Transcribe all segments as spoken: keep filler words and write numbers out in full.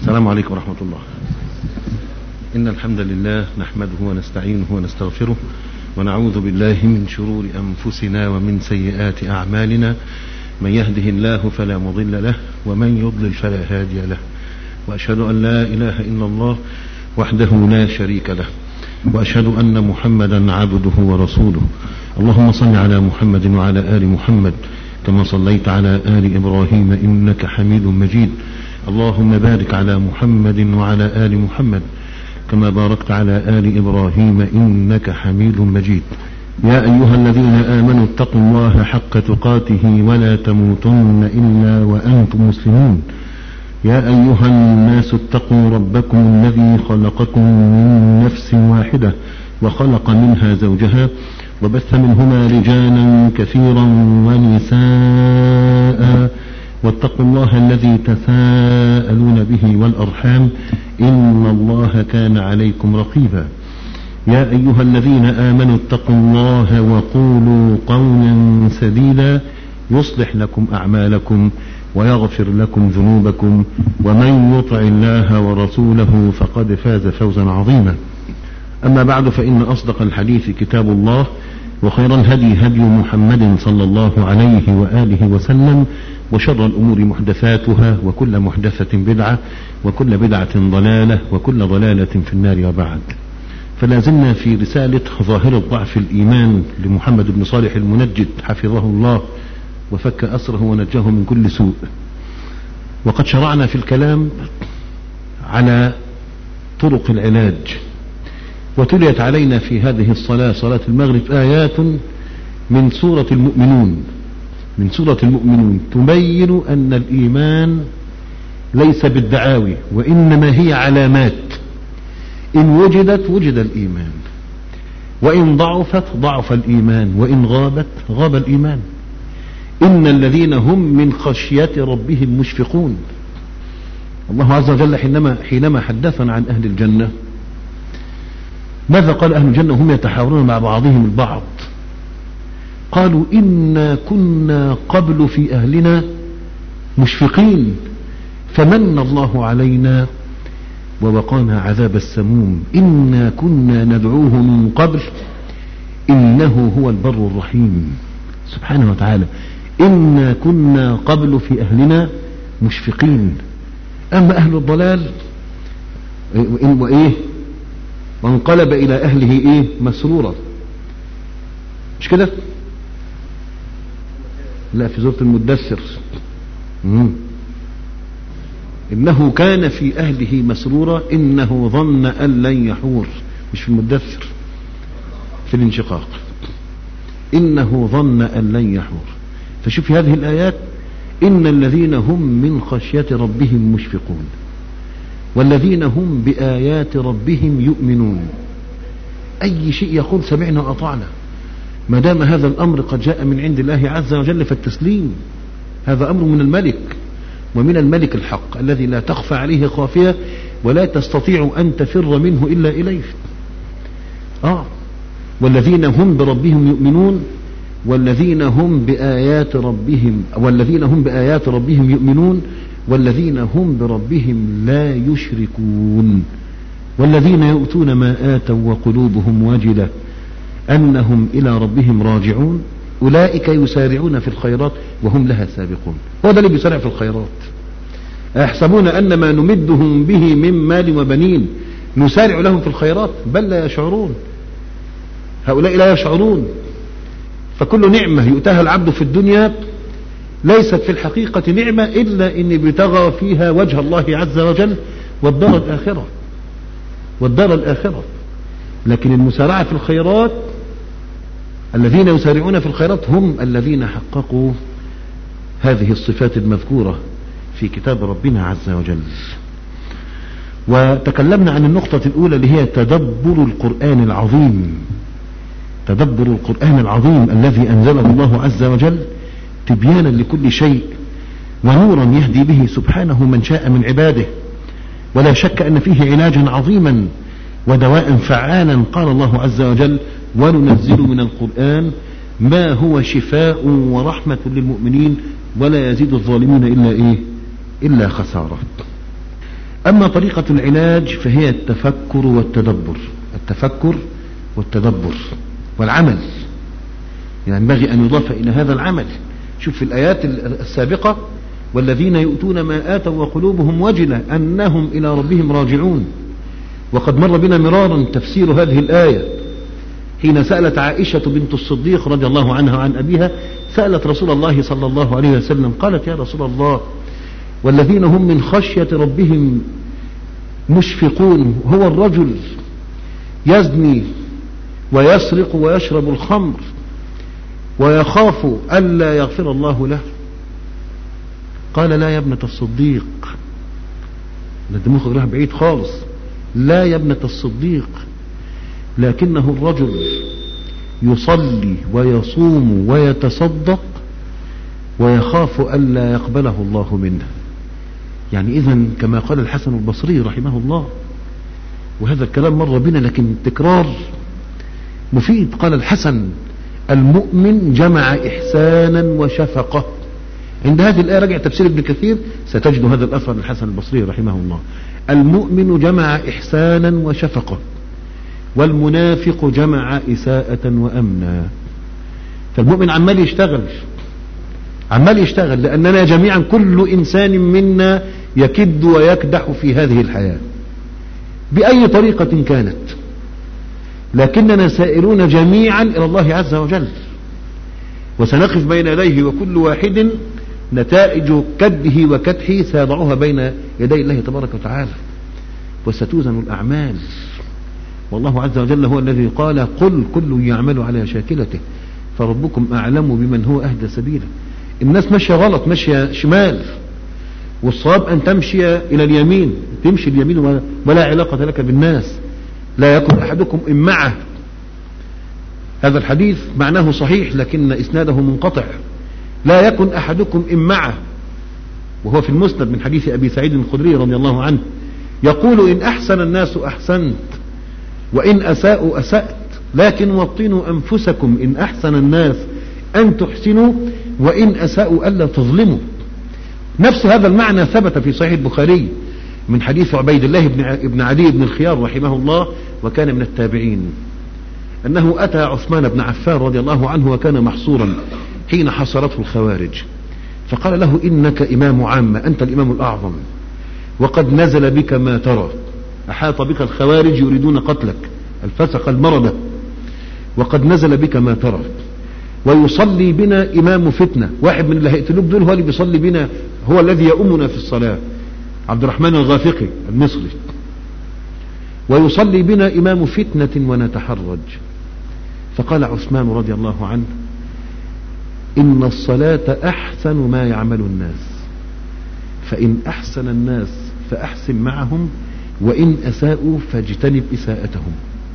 السلام عليكم ورحمة الله. إن الحمد لله نحمده ونستعينه ونستغفره ونعوذ بالله من شرور أنفسنا ومن سيئات أعمالنا، من يهده الله فلا مضل له ومن يضلل فلا هادي له، وأشهد أن لا إله إلا الله وحده لا شريك له، وأشهد أن محمدا عبده ورسوله. اللهم صل على محمد وعلى آل محمد كما صليت على آل إبراهيم إنك حميد مجيد. اللهم بارك على محمد وعلى آل محمد كما باركت على آل إبراهيم إنك حميد مجيد. يا أيها الذين آمنوا اتقوا الله حق تقاته ولا تموتن إلا وأنتم مسلمون. يا أيها الناس اتقوا ربكم الذي خلقكم من نفس واحدة وخلق منها زوجها وبث منهما رجالا كثيرا ونساء، واتقوا الله الذي تساءلون به والأرحام إن الله كان عليكم رقيبا. يا أيها الذين آمنوا اتقوا الله وقولوا قولا سديدا يصلح لكم أعمالكم ويغفر لكم ذنوبكم، ومن يطع الله ورسوله فقد فاز فوزا عظيما. أما بعد، فإن أصدق الحديث كتاب الله، وخير الهدي هدي محمد صلى الله عليه وآله وسلم، وشر الأمور محدثاتها، وكل محدثة بدعة، وكل بدعة ضلالة، وكل ضلالة في النار. وبعد، فلا زلنا في رسالة ظاهرة ضعف الإيمان لمحمد بن صالح المنجد حفظه الله وفك أسره ونجاه من كل سوء. وقد شرعنا في الكلام على طرق العلاج، وتليت علينا في هذه الصلاة صلاة المغرب آيات من سورة المؤمنون من سورة المؤمنون تبين أن الإيمان ليس بالدعاوي، وإنما هي علامات، إن وجدت وجد الإيمان، وإن ضعفت ضعف الإيمان، وإن غابت غاب الإيمان. إن الذين هم من خشية ربهم مشفقون. الله عز وجل حينما حينما حدثنا عن أهل الجنة ماذا قال أهل الجنة هم يتحاورون مع بعضهم البعض؟ قالوا إنا كنا قبل في أهلنا مشفقين فمن الله علينا ووقانا عذاب السموم إنا كنا ندعوه من قبل إنه هو البر الرحيم. سبحانه وتعالى، إنا كنا قبل في أهلنا مشفقين. أما أهل الضلال وإيه وانقلب إلى أهله إيه مسرورا، مش كده؟ لا، في سورة المدثر مم. إنه كان في أهله مسرورا إنه ظن أن لن يحور. مش في المدثر، في الانشقاق. إنه ظن أن لن يحور. فشوف هذه الآيات، إن الذين هم من خشية ربهم مشفقون والذين هم بآيات ربهم يؤمنون. أي شيء يقول سمعنا وأطعنا، ما دام هذا الأمر قد جاء من عند الله عز وجل فالتسليم. هذا أمر من الملك، ومن الملك الحق الذي لا تخفى عليه خافية ولا تستطيع أن تفر منه إلا إليه. آه والذين هم بربهم يؤمنون والذين هم بآيات ربهم والذين هم بآيات ربهم يؤمنون والذين هم بربهم لا يشركون والذين يؤتون ما آتوا وقلوبهم واجلة أنهم إلى ربهم راجعون أولئك يسارعون في الخيرات وهم لها سابقون. هو ده اللي بيسارع في الخيرات. أيحسبون أن ما نمدهم به من مال وبنين نسارع لهم في الخيرات بل لا يشعرون. هؤلاء لا يشعرون. فكل نعمة يؤتاها العبد في الدنيا ليست في الحقيقة نعمة إلا إن بتغى فيها وجه الله عز وجل والدار الآخرة والدار الآخرة. لكن المسارعة في الخيرات، الذين يسارعون في الخيرات هم الذين حققوا هذه الصفات المذكورة في كتاب ربنا عز وجل. وتكلمنا عن النقطة الأولى اللي هي تدبر القرآن العظيم تدبر القرآن العظيم الذي أنزله الله عز وجل تبيانا لكل شيء ونورا يهدي به سبحانه من شاء من عباده. ولا شك أن فيه علاجا عظيما ودواء فعالا. قال الله عز وجل وننزل من القرآن ما هو شفاء ورحمة للمؤمنين ولا يزيد الظالمين إلا إيه إلا خسارة. أما طريقة العلاج فهي التفكر والتدبر، التفكر والتدبر والعمل، يعني ينبغي أن يضاف إلى هذا العمل. شوف في الآيات السابقة والذين يؤتون ما آتوا وقلوبهم وجلة أنهم إلى ربهم راجعون. وقد مر بنا مرارا تفسير هذه الآية حين سألت عائشة بنت الصديق رضي الله عنها عن أبيها، سألت رسول الله صلى الله عليه وسلم قالت: يا رسول الله، والذين هم من خشية ربهم مشفقون، هو الرجل يزني ويسرق ويشرب الخمر ويخاف ألا يغفر الله له. قال: لا يا ابنة الصديق، ده مخرج راح بعيد خالص، لا يا ابنة الصديق، لكنه الرجل يصلي ويصوم ويتصدق ويخاف ألا يقبله الله منه. يعني إذن كما قال الحسن البصري رحمه الله، وهذا الكلام مر بنا لكن التكرار مفيد. قال الحسن: المؤمن جمع إحسانا وشفقة. عند هذه الآية رجع تفسير ابن كثير ستجد هذا الأثر للحسن البصري رحمه الله: المؤمن جمع إحسانا وشفقة، والمنافق جمع إساءة وأمنا. فالمؤمن عمال يشتغل عمال يشتغل لأننا جميعا كل إنسان منا يكد ويكدح في هذه الحياة بأي طريقة كانت، لكننا سائرون جميعا إلى الله عز وجل، وسنقف بين يديه وكل واحد نتائج كده وكدحه سيضعها بين يدي الله تبارك وتعالى، وستوزن الأعمال. والله عز وجل هو الذي قال: قل كل يعمل على شاكلته فربكم أعلم بمن هو أهدى سبيلا. الناس ماشية غلط، ماشية شمال، والصواب أن تمشي إلى اليمين، تمشي اليمين ولا علاقة لك بالناس. لا يكن أحدكم إمعة. هذا الحديث معناه صحيح لكن إسناده منقطع. لا يكن أحدكم إمعة، وهو في المسند من حديث أبي سعيد الخدري رضي الله عنه يقول: إن أحسن الناس أحسنت، وإن أساءوا أسأت، لكن وطنوا أنفسكم إن أحسن الناس أن تحسنوا، وإن أساءوا ألا تظلموا. نفس هذا المعنى ثبت في صحيح البخاري من حديث عبيد الله بن عدي بن الخيار رحمه الله، وكان من التابعين، أنه أتى عثمان بن عفان رضي الله عنه وكان محصورا حين حصرته الخوارج، فقال له: إنك إمام عامة، أنت الإمام الأعظم، وقد نزل بك ما ترى، أحاط بك الخوارج يريدون قتلك، الفسق المردة، وقد نزل بك ما ترى، ويصلي بنا إمام فتنة، واحد من اللي هيقتلوك دول هو اللي بيصلي بنا، هو الذي يؤمنا في الصلاة، عبد الرحمن الغافقي المصري، ويصلي بنا إمام فتنة ونتحرج. فقال عثمان رضي الله عنه: إن الصلاة أحسن ما يعمل الناس، فإن أحسن الناس فأحسن معهم، وإن أساءوا فاجتنب إساءتهم.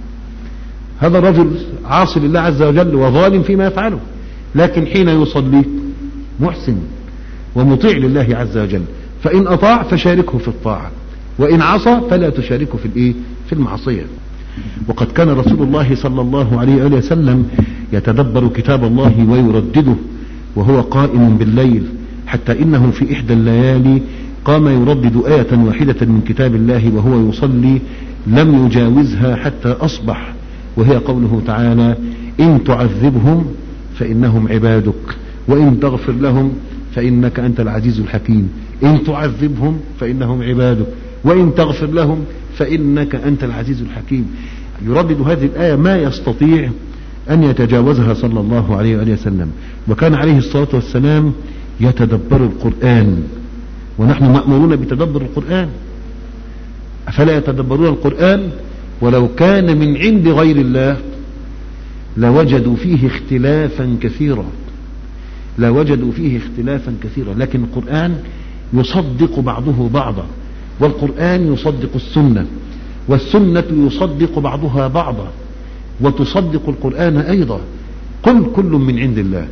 هذا الرجل عاصي لله عز وجل وظالم فيما يفعله، لكن حين يصلي محسن ومطيع لله عز وجل، فإن أطاع فشاركه في الطاعة، وإن عصى فلا تشاركه في الإيه؟ في المعصية. وقد كان رسول الله صلى الله عليه وسلم يتدبر كتاب الله ويردده وهو قائم بالليل، حتى إنه في إحدى الليالي قام يردد آية واحدة من كتاب الله وهو يصلي لم يجاوزها حتى أصبح، وهي قوله تعالى: إن تعذبهم فإنهم عبادك، وإن تغفر لهم فإنك أنت العزيز الحكيم. إن تعذبهم فإنهم عبادك، وإن تغفر لهم فإنك أنت العزيز الحكيم. يردد هذه الآية ما يستطيع أن يتجاوزها صلى الله عليه وآله وسلم. وكان عليه الصلاة والسلام يتدبر القرآن، ونحن مأمورون بتدبر القرآن، أفلا يتدبرون القرآن؟ ولو كان من عند غير الله لوجدوا فيه اختلافا كثيرا لوجدوا فيه اختلافا كثيرا لكن القرآن يصدق بعضه بعضا، والقرآن يصدق السنة، والسنة يصدق بعضها بعضا، وتصدق القرآن أيضا. قل كل من عند الله.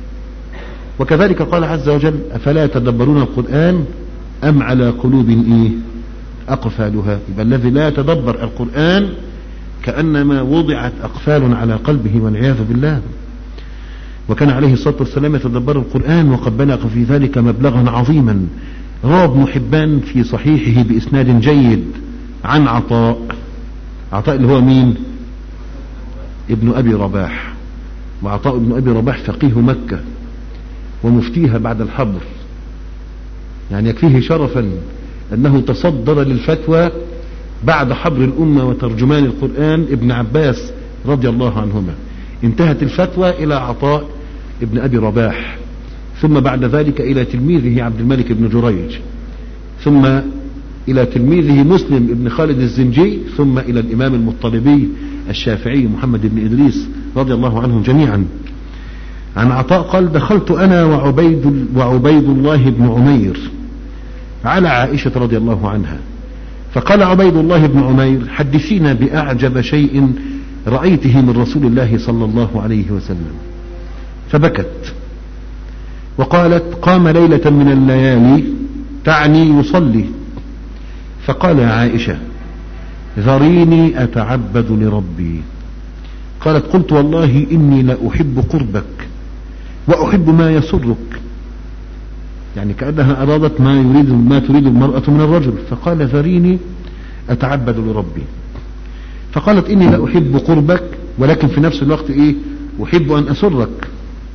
وكذلك قال عز وجل: أفلا يتدبرون القرآن أم على قلوب إيه أقفالها. يبقى الذي لا يتدبر القرآن كأنما وضعت أقفال على قلبه والعياذ بالله. وكان عليه الصلاة والسلام يتدبر القرآن، وقد بلغ في ذلك مبلغا عظيما، روى ابن حبان في صحيحه بإسناد جيد عن عطاء، عطاء اللي هو مين؟ ابن أبي رباح. وعطاء ابن أبي رباح فقيه مكة ومفتيها بعد الحبر، يعني يكفيه شرفا أنه تصدر للفتوى بعد حبر الأمة وترجمان القرآن ابن عباس رضي الله عنهما. انتهت الفتوى إلى عطاء ابن أبي رباح، ثم بعد ذلك إلى تلميذه عبد الملك بن جريج، ثم إلى تلميذه مسلم بن خالد الزنجي، ثم إلى الإمام المطلبي الشافعي محمد بن إدريس رضي الله عنهم جميعا. عن عطاء قال: دخلت أنا وعبيد, وعبيد الله بن عمير على عائشة رضي الله عنها، فقال عبيد الله بن عمير: حدثينا بأعجب شيء رأيته من رسول الله صلى الله عليه وسلم. فبكت وقالت: قام ليلة من الليالي، تعني يصلي، فقال: يا عائشة ذريني أتعبد لربي. قالت: قلت والله إني لا أحب قربك وأحب ما يسرك، يعني كأنها أرادت ما يريد ما تريد المرأة من الرجل. فقال: ذريني أتعبد لربي. فقالت: إني لا أحب قربك ولكن في نفس الوقت إيه أحب أن أسرك.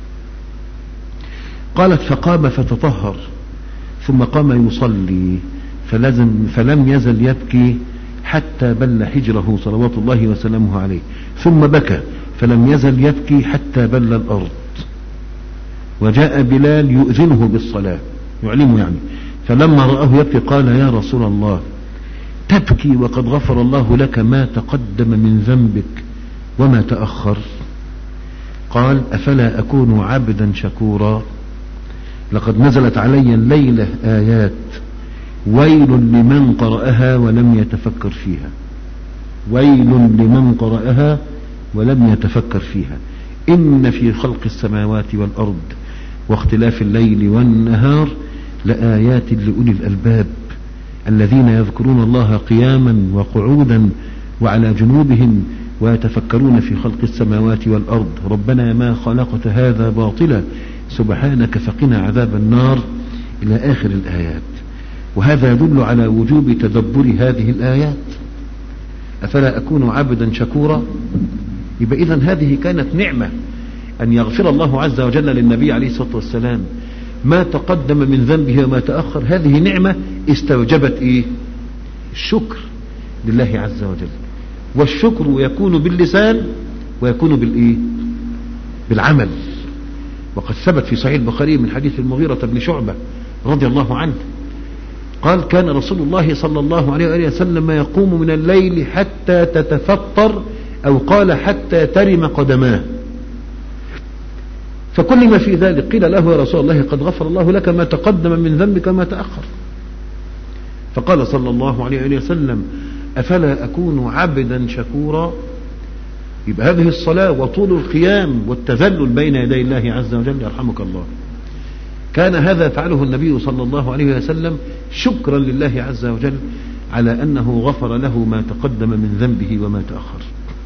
قالت: فقام فتطهر ثم قام يصلي، فلزم فلم يزل يبكي حتى بل حجره صلوات الله وسلامه عليه، ثم بكى فلم يزل يبكي حتى بل الأرض. وجاء بلال يؤذنه بالصلاة يعلمه يعني، فلما رآه يبكي قال: يا رسول الله تبكي وقد غفر الله لك ما تقدم من ذنبك وما تأخر؟ قال: أفلا أكون عبدا شكورا؟ لقد نزلت علي الليلة آيات ويل لمن قرأها ولم يتفكر فيها، ويل لمن قرأها ولم يتفكر فيها. إن في خلق السماوات والأرض واختلاف الليل والنهار لآيات لأولي الألباب الذين يذكرون الله قياما وقعودا وعلى جنوبهم ويتفكرون في خلق السماوات والأرض ربنا ما خلقت هذا باطلا سبحانك فقنا عذاب النار إلى آخر الآيات. وهذا يدل على وجوب تدبر هذه الآيات. أفلا أكون عبدا شكورا؟ يبقى إذن هذه كانت نعمة أن يغفر الله عز وجل للنبي عليه الصلاة والسلام ما تقدم من ذنبه وما تأخر. هذه نعمة استوجبت إيه؟ الشكر لله عز وجل. والشكر يكون باللسان ويكون بالإيه؟ بالعمل. وقد ثبت في صحيح البخاري من حديث المغيرة بن شعبة رضي الله عنه قال: كان رسول الله صلى الله عليه وآله وسلم يقوم من الليل حتى تتفطر، أو قال حتى ترم قدماه. فكل ما في ذلك قيل له: يا رسول الله قد غفر الله لك ما تقدم من ذنبك وما تأخر. فقال صلى الله عليه وآله وسلم: أفلا أكون عبدا شكورا؟ يبقى هذه الصلاة وطول القيام والتذلل بين يدي الله عز وجل يرحمك الله كان هذا فعله النبي صلى الله عليه وسلم شكرا لله عز وجل على أنه غفر له ما تقدم من ذنبه وما تأخر.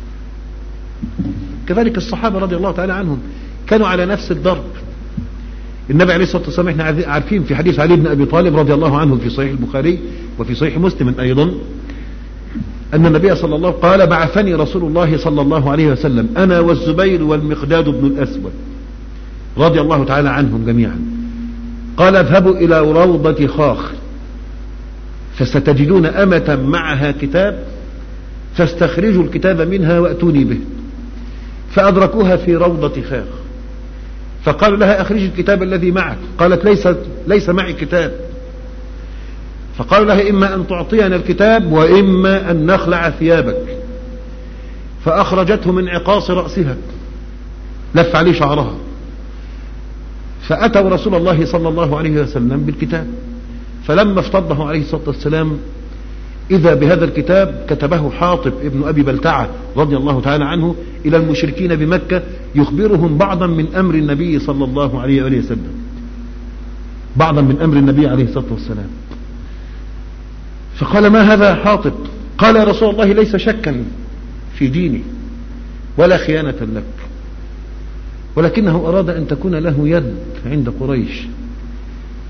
كذلك الصحابة رضي الله تعالى عنهم كانوا على نفس الضرب. النبي عليه الصلاة والسلام احنا عارفين في حديث علي بن أبي طالب رضي الله عنه في صحيح البخاري وفي صحيح مسلم أيضا أن النبي صلى الله عليه وسلم قال: بعثني رسول الله صلى الله عليه وسلم أنا والزبير والمقداد بن الأسود رضي الله تعالى عنهم جميعا، قال: اذهبوا إلى روضة خاخ فستجدون أمة معها كتاب فاستخرجوا الكتاب منها وأتوني به. فأدركوها في روضة خاخ فقالوا لها: أخرج الكتاب الذي معك. قالت: ليس, ليس معي كتاب. فقالوا لها: إما أن تعطينا الكتاب وإما أن نخلع ثيابك. فأخرجته من عقاص رأسها، لف عليه شعرها، فأتوا رسول الله صلى الله عليه وسلم بالكتاب. فلما افتضه عليه الصلاة والسلام إذا بهذا الكتاب كتبه حاطب ابن أبي بلتعة رضي الله تعالى عنه إلى المشركين بمكة يخبرهم بعضا من أمر النبي صلى الله عليه وآله وسلم، بعضا من أمر النبي عليه الصلاة والسلام. فقال: ما هذا حاطب؟ قال: يا رسول الله ليس شكا في ديني ولا خيانة لك، ولكنه أراد أن تكون له يد عند قريش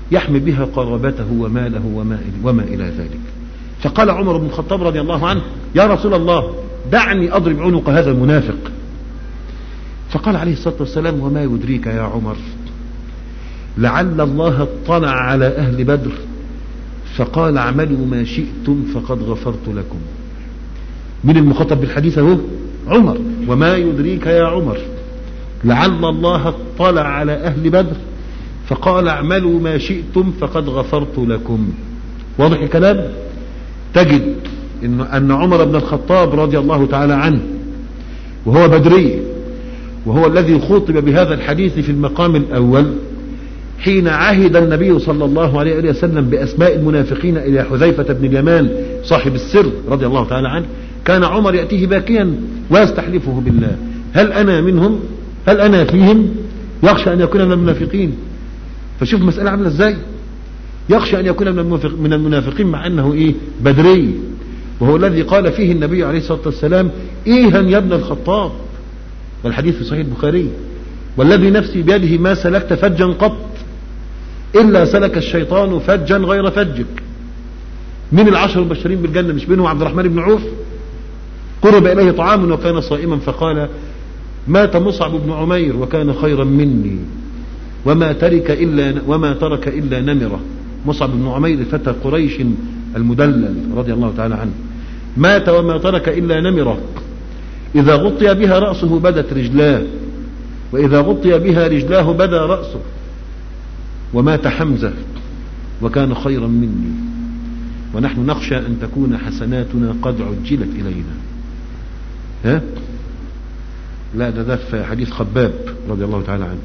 يحمي بها قرابته وماله وما, وما إلى ذلك. فقال عمر بن الخطاب رضي الله عنه: يا رسول الله دعني أضرب عنق هذا المنافق. فقال عليه الصلاة والسلام: وما يدريك يا عمر لعل الله اطلع على أهل بدر فقال اعملوا ما شئتم فقد غفرت لكم. من المخاطب بالحديث هو عمر. وما يدريك يا عمر لعل الله اطلع على أهل بدر فقال اعملوا ما شئتم فقد غفرت لكم. واضح الكلام؟ تجد إن, أن عمر بن الخطاب رضي الله تعالى عنه وهو بدري، وهو الذي خطب بهذا الحديث في المقام الأول حين عهد النبي صلى الله عليه وسلم بأسماء المنافقين إلى حذيفة بن اليمان صاحب السر رضي الله تعالى عنه، كان عمر يأتيه باكيا ويستحلفه بالله: هل أنا منهم؟ هل أنا فيهم؟ يخشى أن يكون من المنافقين. فشوف مسألة عاملة ازاي، يخشى أن يكون من المنافقين مع أنه إيه بدري، وهو الذي قال فيه النبي عليه الصلاة والسلام: إيها يا ابن الخطاب، والحديث في صحيح البخاري: والذي نفسي بيده ما سلكت فجا قط إلا سلك الشيطان فجا غير فجك. من العشر المبشرين بالجنة مش بينهم عبد الرحمن بن عوف؟ قرب إليه طعام وكان صائما فقال: مات مصعب بن عمير وكان خيرا مني وما ترك إلا وما ترك إلا نمرة. مصعب بن عمير فتى قريش المدلل رضي الله تعالى عنه، مات وما ترك إلا نمرة إذا غطي بها رأسه بدت رجلاه، وإذا غطي بها رجلاه بدا رأسه. ومات حمزة وكان خيرا مني ونحن نخشى أن تكون حسناتنا قد عجلت إلينا. ها؟ لا، ده ده في حديث خباب رضي الله تعالى عنه.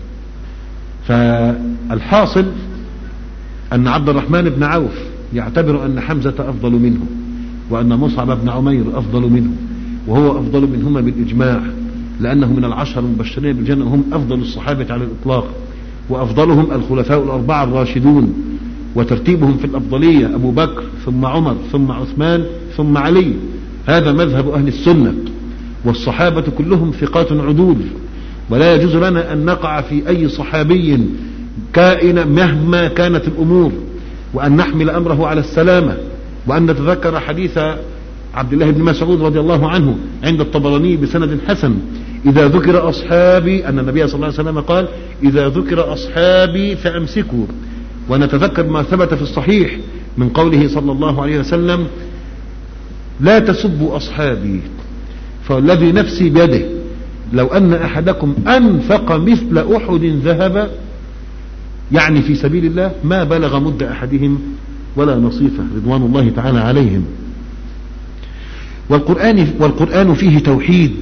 فالحاصل أن عبد الرحمن بن عوف يعتبر أن حمزة أفضل منه، وأن مصعب بن عمير أفضل منه، وهو أفضل منهما بالإجماع، لأنه من العشر المبشرين بالجنة، هم أفضل الصحابة على الإطلاق، وأفضلهم الخلفاء الأربعة الراشدون، وترتيبهم في الأفضلية أبو بكر ثم عمر ثم عثمان ثم علي. هذا مذهب أهل السنة، والصحابة كلهم ثقات عدول، ولا يجوز لنا أن نقع في أي صحابي كائن مهما كانت الأمور، وأن نحمل أمره على السلامة، وأن نتذكر حديث عبد الله بن مسعود رضي الله عنه عند الطبراني بسند حسن: إذا ذكر أصحابي، أن النبي صلى الله عليه وسلم قال: إذا ذكر أصحابي فأمسكوا. ونتذكر ما ثبت في الصحيح من قوله صلى الله عليه وسلم: لا تسبوا أصحابي فالذي نفسي بيده لو أن أحدكم أنفق مثل أحد ذهب، يعني في سبيل الله، ما بلغ مد أحدهم ولا نصيفه رضوان الله تعالى عليهم. والقرآن, والقرآن فيه توحيد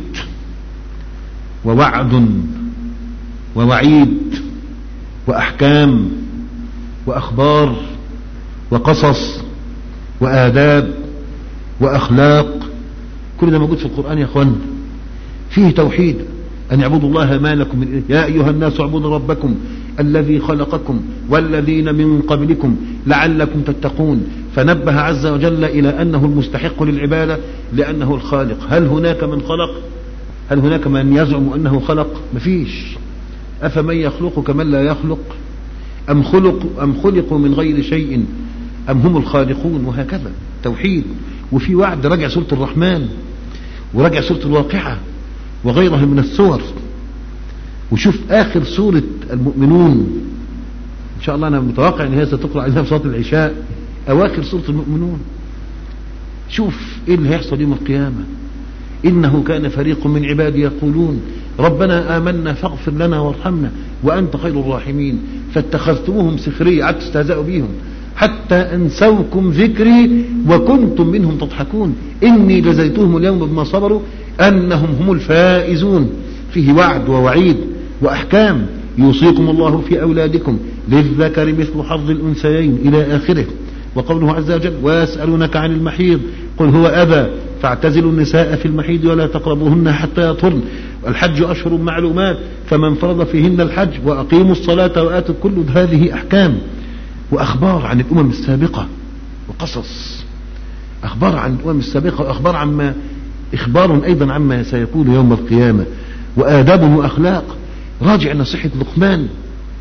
ووعد ووعيد وأحكام وأخبار وقصص وآداب وأخلاق، كل ده موجود في القرآن يا أخوان. فيه توحيد، أن يعبدوا الله ما لكم من إله، يا أيها الناس اعبدوا ربكم الذي خلقكم والذين من قبلكم لعلكم تتقون. فنبه عز وجل إلى أنه المستحق للعبادة لأنه الخالق. هل هناك من خلق؟ هل هناك من يزعم أنه خلق؟ مفيش. أفمن يخلق كمن لا يخلق؟ أم خلقوا أم خلقوا من غير شيء أم هم الخالقون؟ وهكذا توحيد. وفي وعد رجع سورة الرحمن ورجع سورة الواقعة وغيرها من السور. وشوف آخر سورة المؤمنون، إن شاء الله أنا متوقع أن هي ستقرأ عليها في صلاة العشاء، أواخر سورة المؤمنون. شوف إيه اللي هيحصل يوم القيامة: إنه كان فريق من عبادي يقولون ربنا آمنا فاغفر لنا وارحمنا وأنت خير الراحمين فاتخذتموهم سخريا، قعدت تستهزئوا بيهم حتى أنسوكم ذكري وكنتم منهم تضحكون إني جزيتهم اليوم بما صبروا أنهم هم الفائزون. فيه وعد ووعيد وأحكام: يوصيكم الله في أولادكم للذكر مثل حظ الأنثيين إلى آخره. وقوله عز وجل: ويسألونك عن المحيض قل هو أذى فاعتزلوا النساء في المحيض ولا تقربوهن حتى يطهرن الحج أشهر معلومات فمن فرض فيهن الحج وأقيموا الصلاة وآتوا. كل هذه أحكام وأخبار عن الأمم السابقة وقصص، أخبار عن الأمم السابقة وأخبار عما إخبار أيضا عما سيكون يوم القيامة، وآداب وأخلاق. راجع نصيحة لقمان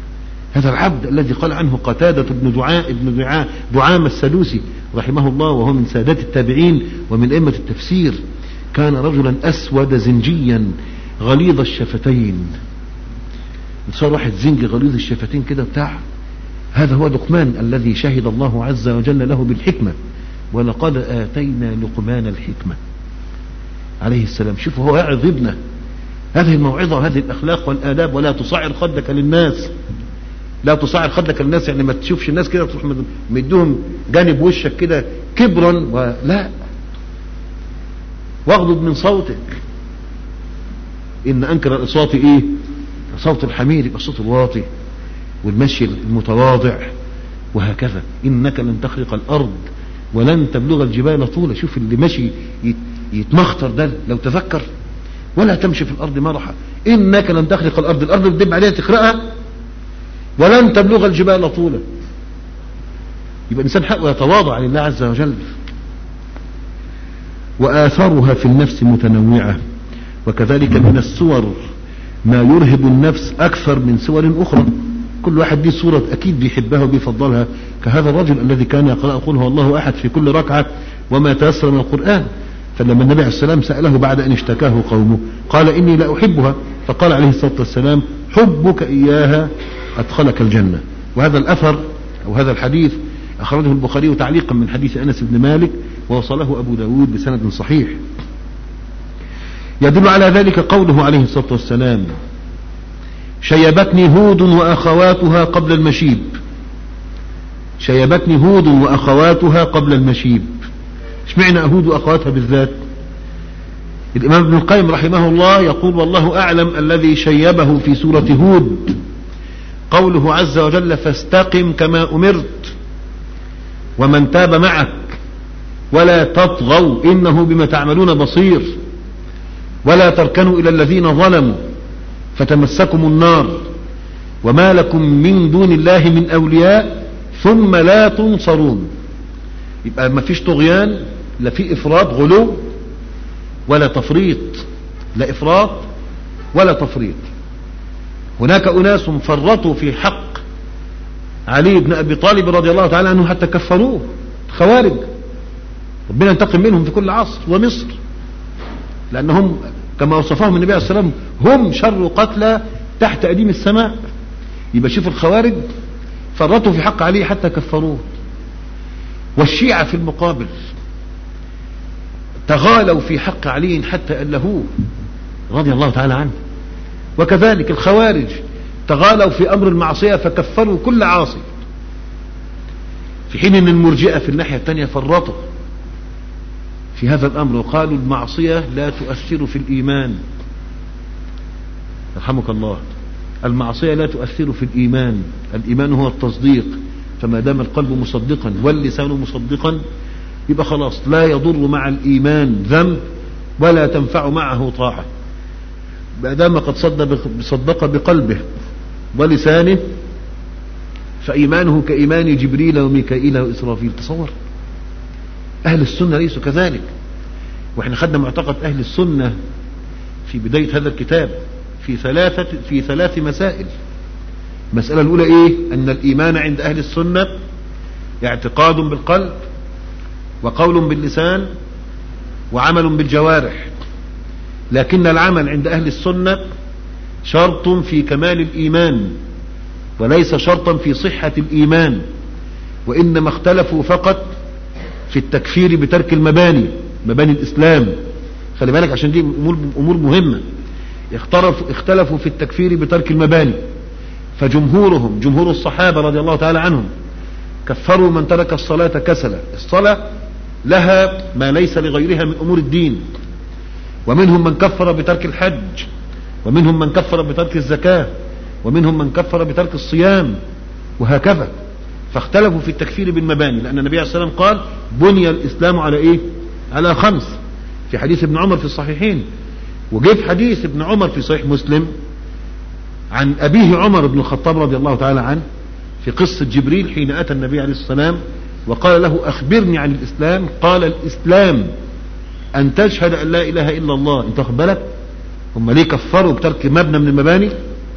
هذا العبد الذي قال عنه قتادة بن دعاء بن دعاء دعام السدوسي رحمه الله، وهو من سادات التابعين ومن أئمة التفسير، كان رجلا أسود زنجيا غليظ الشفتين. صار واحد زنجي غليظ الشفتين كده بتاع، هذا هو لقمان الذي شهد الله عز وجل له بالحكمة، ولقد آتينا لقمان الحكمة عليه السلام. شوفوا هو يعظ ابنه هذه الموعظة وهذه الأخلاق والآداب. ولا تصعر خدك للناس، لا تصعر خدك للناس، يعني ما تشوفش الناس كده تروح مديهم جانب وشك كده كبرا، ولا واغضض من صوتك. إن أنكر الأصوات إيه؟ صوت الحمير، يبقى الصوت الواطي والمشي المتواضع، وهكذا. إنك لن تخرق الأرض ولن تبلغ الجبال طولا. شوف اللي ماشي يتمخطر ده لو تذكر، ولا تمشي في الأرض مرحا. إنك لن تخرق الأرض، الأرض بتدب عليها تخرقها، ولن تبلغ الجبال طولا. يبقى الإنسان حقه يتواضع لله عز وجل. وآثارها في النفس متنوعة، وكذلك من الصور ما يرهب النفس أكثر من صور أخرى. كل واحد دي صورة أكيد بيحبها وبيفضلها، كهذا الرجل الذي كان يقرأ قل هو الله أحد في كل ركعة وما تيسر من القرآن. فلما النبي عليه السلام سأله بعد أن اشتكاه قومه قال إني لا أحبها، فقال عليه الصلاة والسلام حبك إياها أدخلك الجنة. وهذا الأثر أو هذا الحديث أخرجه البخاري تعليقا من حديث أنس بن مالك، ووصله أبو داود بسند صحيح. يدل على ذلك قوله عليه الصلاة والسلام شيبتني هود وأخواتها قبل المشيب. شيبتني هود وأخواتها قبل المشيب. ايش معنى هود وأخواتها بالذات؟ الإمام ابن القيم رحمه الله يقول والله أعلم الذي شيبه في سورة هود قوله عز وجل فاستقم كما أمرت ومن تاب معك ولا تطغوا إنه بما تعملون بصير ولا تركنوا إلى الذين ظلموا فتمسكم النار وما لكم من دون الله من أولياء ثم لا تنصرون. يبقى ما فيش طغيان، لا في إفراط غلو ولا تفريط، لا إفراط ولا تفريط. هناك أناس فرطوا في حق علي بن أبي طالب رضي الله تعالى عنه حتى كفروه، خوارج، ربنا ينتقم منهم في كل عصر ومصر، لأنهم كما وصفهم النبي عليه الصلاة والسلام هم شر قتلى تحت أديم السماء. يبقى شوف الخوارج فرطوا في حق علي حتى كفروه. والشيعة في المقابل تغالوا في حق علي حتى ألهوه رضي الله تعالى عنه. وكذلك الخوارج تغالوا في أمر المعصية فكفروا كل عاصي، في حين أن المرجئة في الناحية الثانية فرطوا في هذا الأمر وقالوا المعصية لا تؤثر في الإيمان. رحمك الله، المعصية لا تؤثر في الإيمان، الإيمان هو التصديق، فما دام القلب مصدقا واللسان مصدقا يبقى خلاص لا يضر مع الإيمان ذنب ولا تنفع معه طاعة، ما دام قد صدق بقلبه ولسانه فإيمانه كإيمان جبريل وميكائيل وإسرافيل. تصور أهل السنة ليسوا كذلك. وإحنا خدنا معتقد أهل السنة في بداية هذا الكتاب في ثلاثة في ثلاث مسائل. المسألة الأولى إيه؟ أن الإيمان عند أهل السنة اعتقاد بالقلب وقول باللسان وعمل بالجوارح، لكن العمل عند أهل السنة شرط في كمال الإيمان وليس شرطا في صحة الإيمان، وإنما اختلفوا فقط في التكفير بترك المباني، مباني الإسلام. خلي بالك عشان دي أمور, أمور مهمة. اختلفوا, اختلفوا في التكفير بترك المباني، فجمهورهم جمهور الصحابة رضي الله تعالى عنهم كفروا من ترك الصلاة كسلا. الصلاة لها ما ليس لغيرها من أمور الدين. ومنهم من كفر بترك الحج، ومنهم من كفر بترك الزكاة، ومنهم من كفر بترك الصيام، وهكذا. فاختلفوا في التكفير بالمباني، لأن النبي عليه الصلاة والسلام قال بني الإسلام على إيه؟ على خمس، في حديث ابن عمر في الصحيحين. وجاء في حديث ابن عمر في صحيح مسلم عن أبيه عمر بن الخطاب رضي الله تعالى عنه في قصة جبريل حين أتى النبي عليه الصلاة والسلام وقال له أخبرني عن الإسلام. قال الإسلام أن تشهد أن لا إله إلا الله. انت واخد بالك هم ليه كفروا بترك مبنى من المباني؟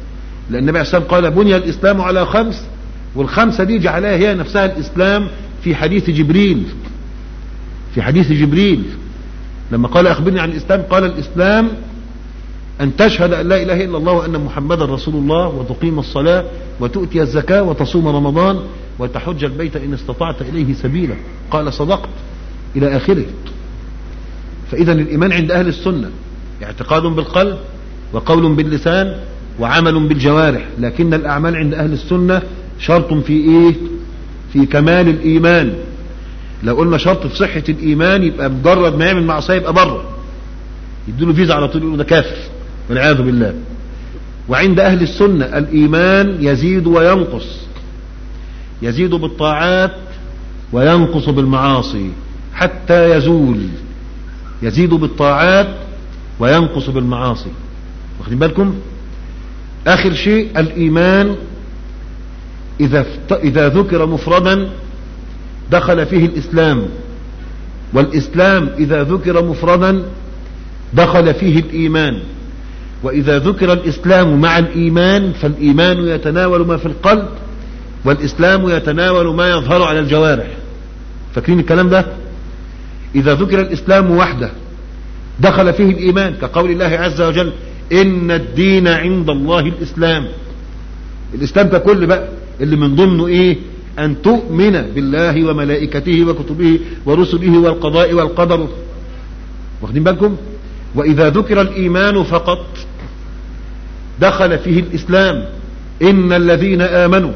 لأن النبي عليه الصلاة والسلام قال بني الإسلام على خمس، والخمسة دي جعلها هي نفسها الإسلام في حديث جبريل. في حديث جبريل لما قال أخبرني عن الإسلام قال الإسلام أن تشهد أن لا إله إلا الله وأن محمدا رسول الله، وتقيم الصلاة، وتؤتي الزكاة، وتصوم رمضان، وتحج البيت إن استطعت إليه سبيلا. قال صدقت إلى آخره. فإذا الإيمان عند أهل السنة اعتقاد بالقلب، وقول باللسان، وعمل بالجوارح، لكن الأعمال عند أهل السنة شرط في إيه؟ في كمال الإيمان. لو قلنا شرط في صحة الإيمان يبقى مجرد ما يعمل معصية يبقى بره، يديله فيزا على طول يقولوا ده كافر والعياذ بالله. وعند أهل السنة الإيمان يزيد وينقص، يزيد بالطاعات وينقص بالمعاصي حتى يزول، يزيد بالطاعات وينقص بالمعاصي. واخدين بالكم؟ آخر شيء الإيمان إذا إذا ذكر مفردا دخل فيه الإسلام، والإسلام إذا ذكر مفردا دخل فيه الإيمان، وإذا ذكر الإسلام مع الإيمان فالإيمان يتناول ما في القلب، والإسلام يتناول ما يظهر على الجوارح. فاكرين الكلام ده؟ إذا ذكر الإسلام وحده دخل فيه الإيمان، كقول الله عز وجل إن الدين عند الله الإسلام. الإسلام ككل بقى اللي من ضمنه إيه؟ أن تؤمن بالله وملائكته وكتبه ورسله والقضاء والقدر. واخدين بالكم؟ وإذا ذكر الإيمان فقط دخل فيه الإسلام. إن الذين آمنوا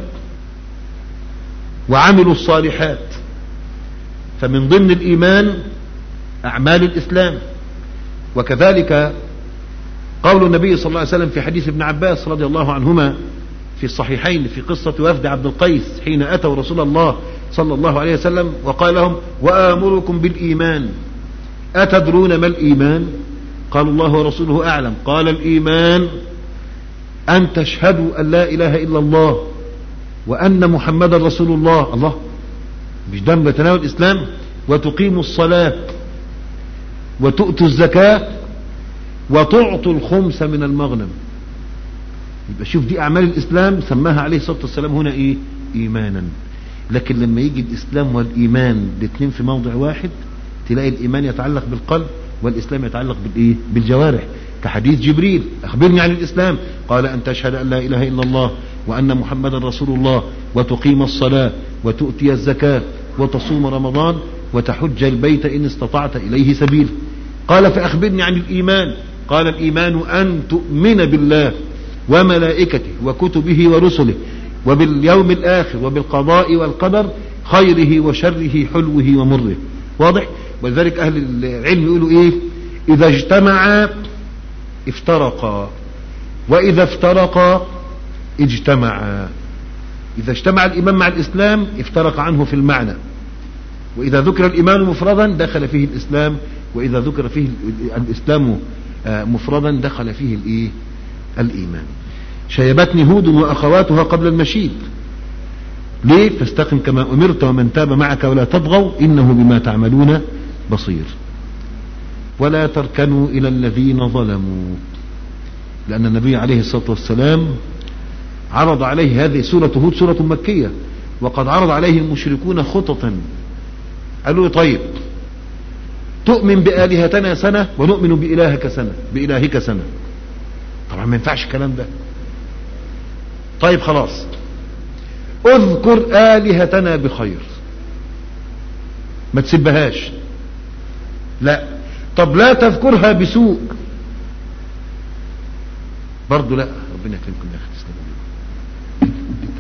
وعملوا الصالحات، فمن ضمن الإيمان أعمال الإسلام. وكذلك قول النبي صلى الله عليه وسلم في حديث ابن عباس رضي الله عنهما في الصحيحين في قصة وفد عبد القيس حين أتوا رسول الله صلى الله عليه وسلم وقال لهم وآمركم بالإيمان أتدرون ما الإيمان؟ قالوا الله ورسوله أعلم. قال الإيمان أن تشهدوا أن لا إله إلا الله وأن محمدا رسول الله. الله مش ده بتناول الإسلام؟ وتقيموا الصلاة وتؤتوا الزكاة وتعطوا الخمس من المغنم. يبقى شوف دي أعمال الإسلام سماها عليه الصلاة والسلام هنا إيه؟ إيمانا. لكن لما يجي الإسلام والإيمان الاثنين في موضع واحد تلاقي الإيمان يتعلق بالقلب والإسلام يتعلق بالإيه؟ بالجوارح، كحديث جبريل أخبرني عن الإسلام قال أن تشهد أن لا إله إلا الله وأن محمدا رسول الله وتقيم الصلاة وتؤتي الزكاة وتصوم رمضان وتحج البيت إن استطعت إليه سبيل. قال فأخبرني عن الإيمان قال الإيمان أن تؤمن بالله وملائكته وكتبه ورسله وباليوم الآخر وبالقضاء والقدر خيره وشره حلوه ومره. واضح؟ ولذلك أهل العلم يقولوا إيه؟ إذا اجتمعا افترقا وإذا افترقا اجتمعا. إذا اجتمع الإيمان مع الإسلام افترق عنه في المعنى، وإذا ذكر الإيمان مفردا دخل فيه الإسلام، وإذا ذكر فيه الإسلام مفردا دخل فيه الإيه؟ الإيمان. شيبتني هود وأخواتها قبل المشيب. ليه؟ فاستقم كما أمرت ومن تاب معك ولا تطغوا إنه بما تعملون بصير. ولا تركنوا إلى الذين ظلموا، لأن النبي عليه الصلاة والسلام عرض عليه هذه سورة هود سورة مكية، وقد عرض عليه المشركون خططا. قالوا له طيب تؤمن بآلهتنا سنة ونؤمن بإلهك سنة بإلهك سنة. طبعا ما ينفعش الكلام ده. طيب خلاص اذكر آلهتنا بخير ما تسبهاش. لا. طب لا تذكرها بسوء برضو لا. ربنا يكرمكم يا اخي تسلموا.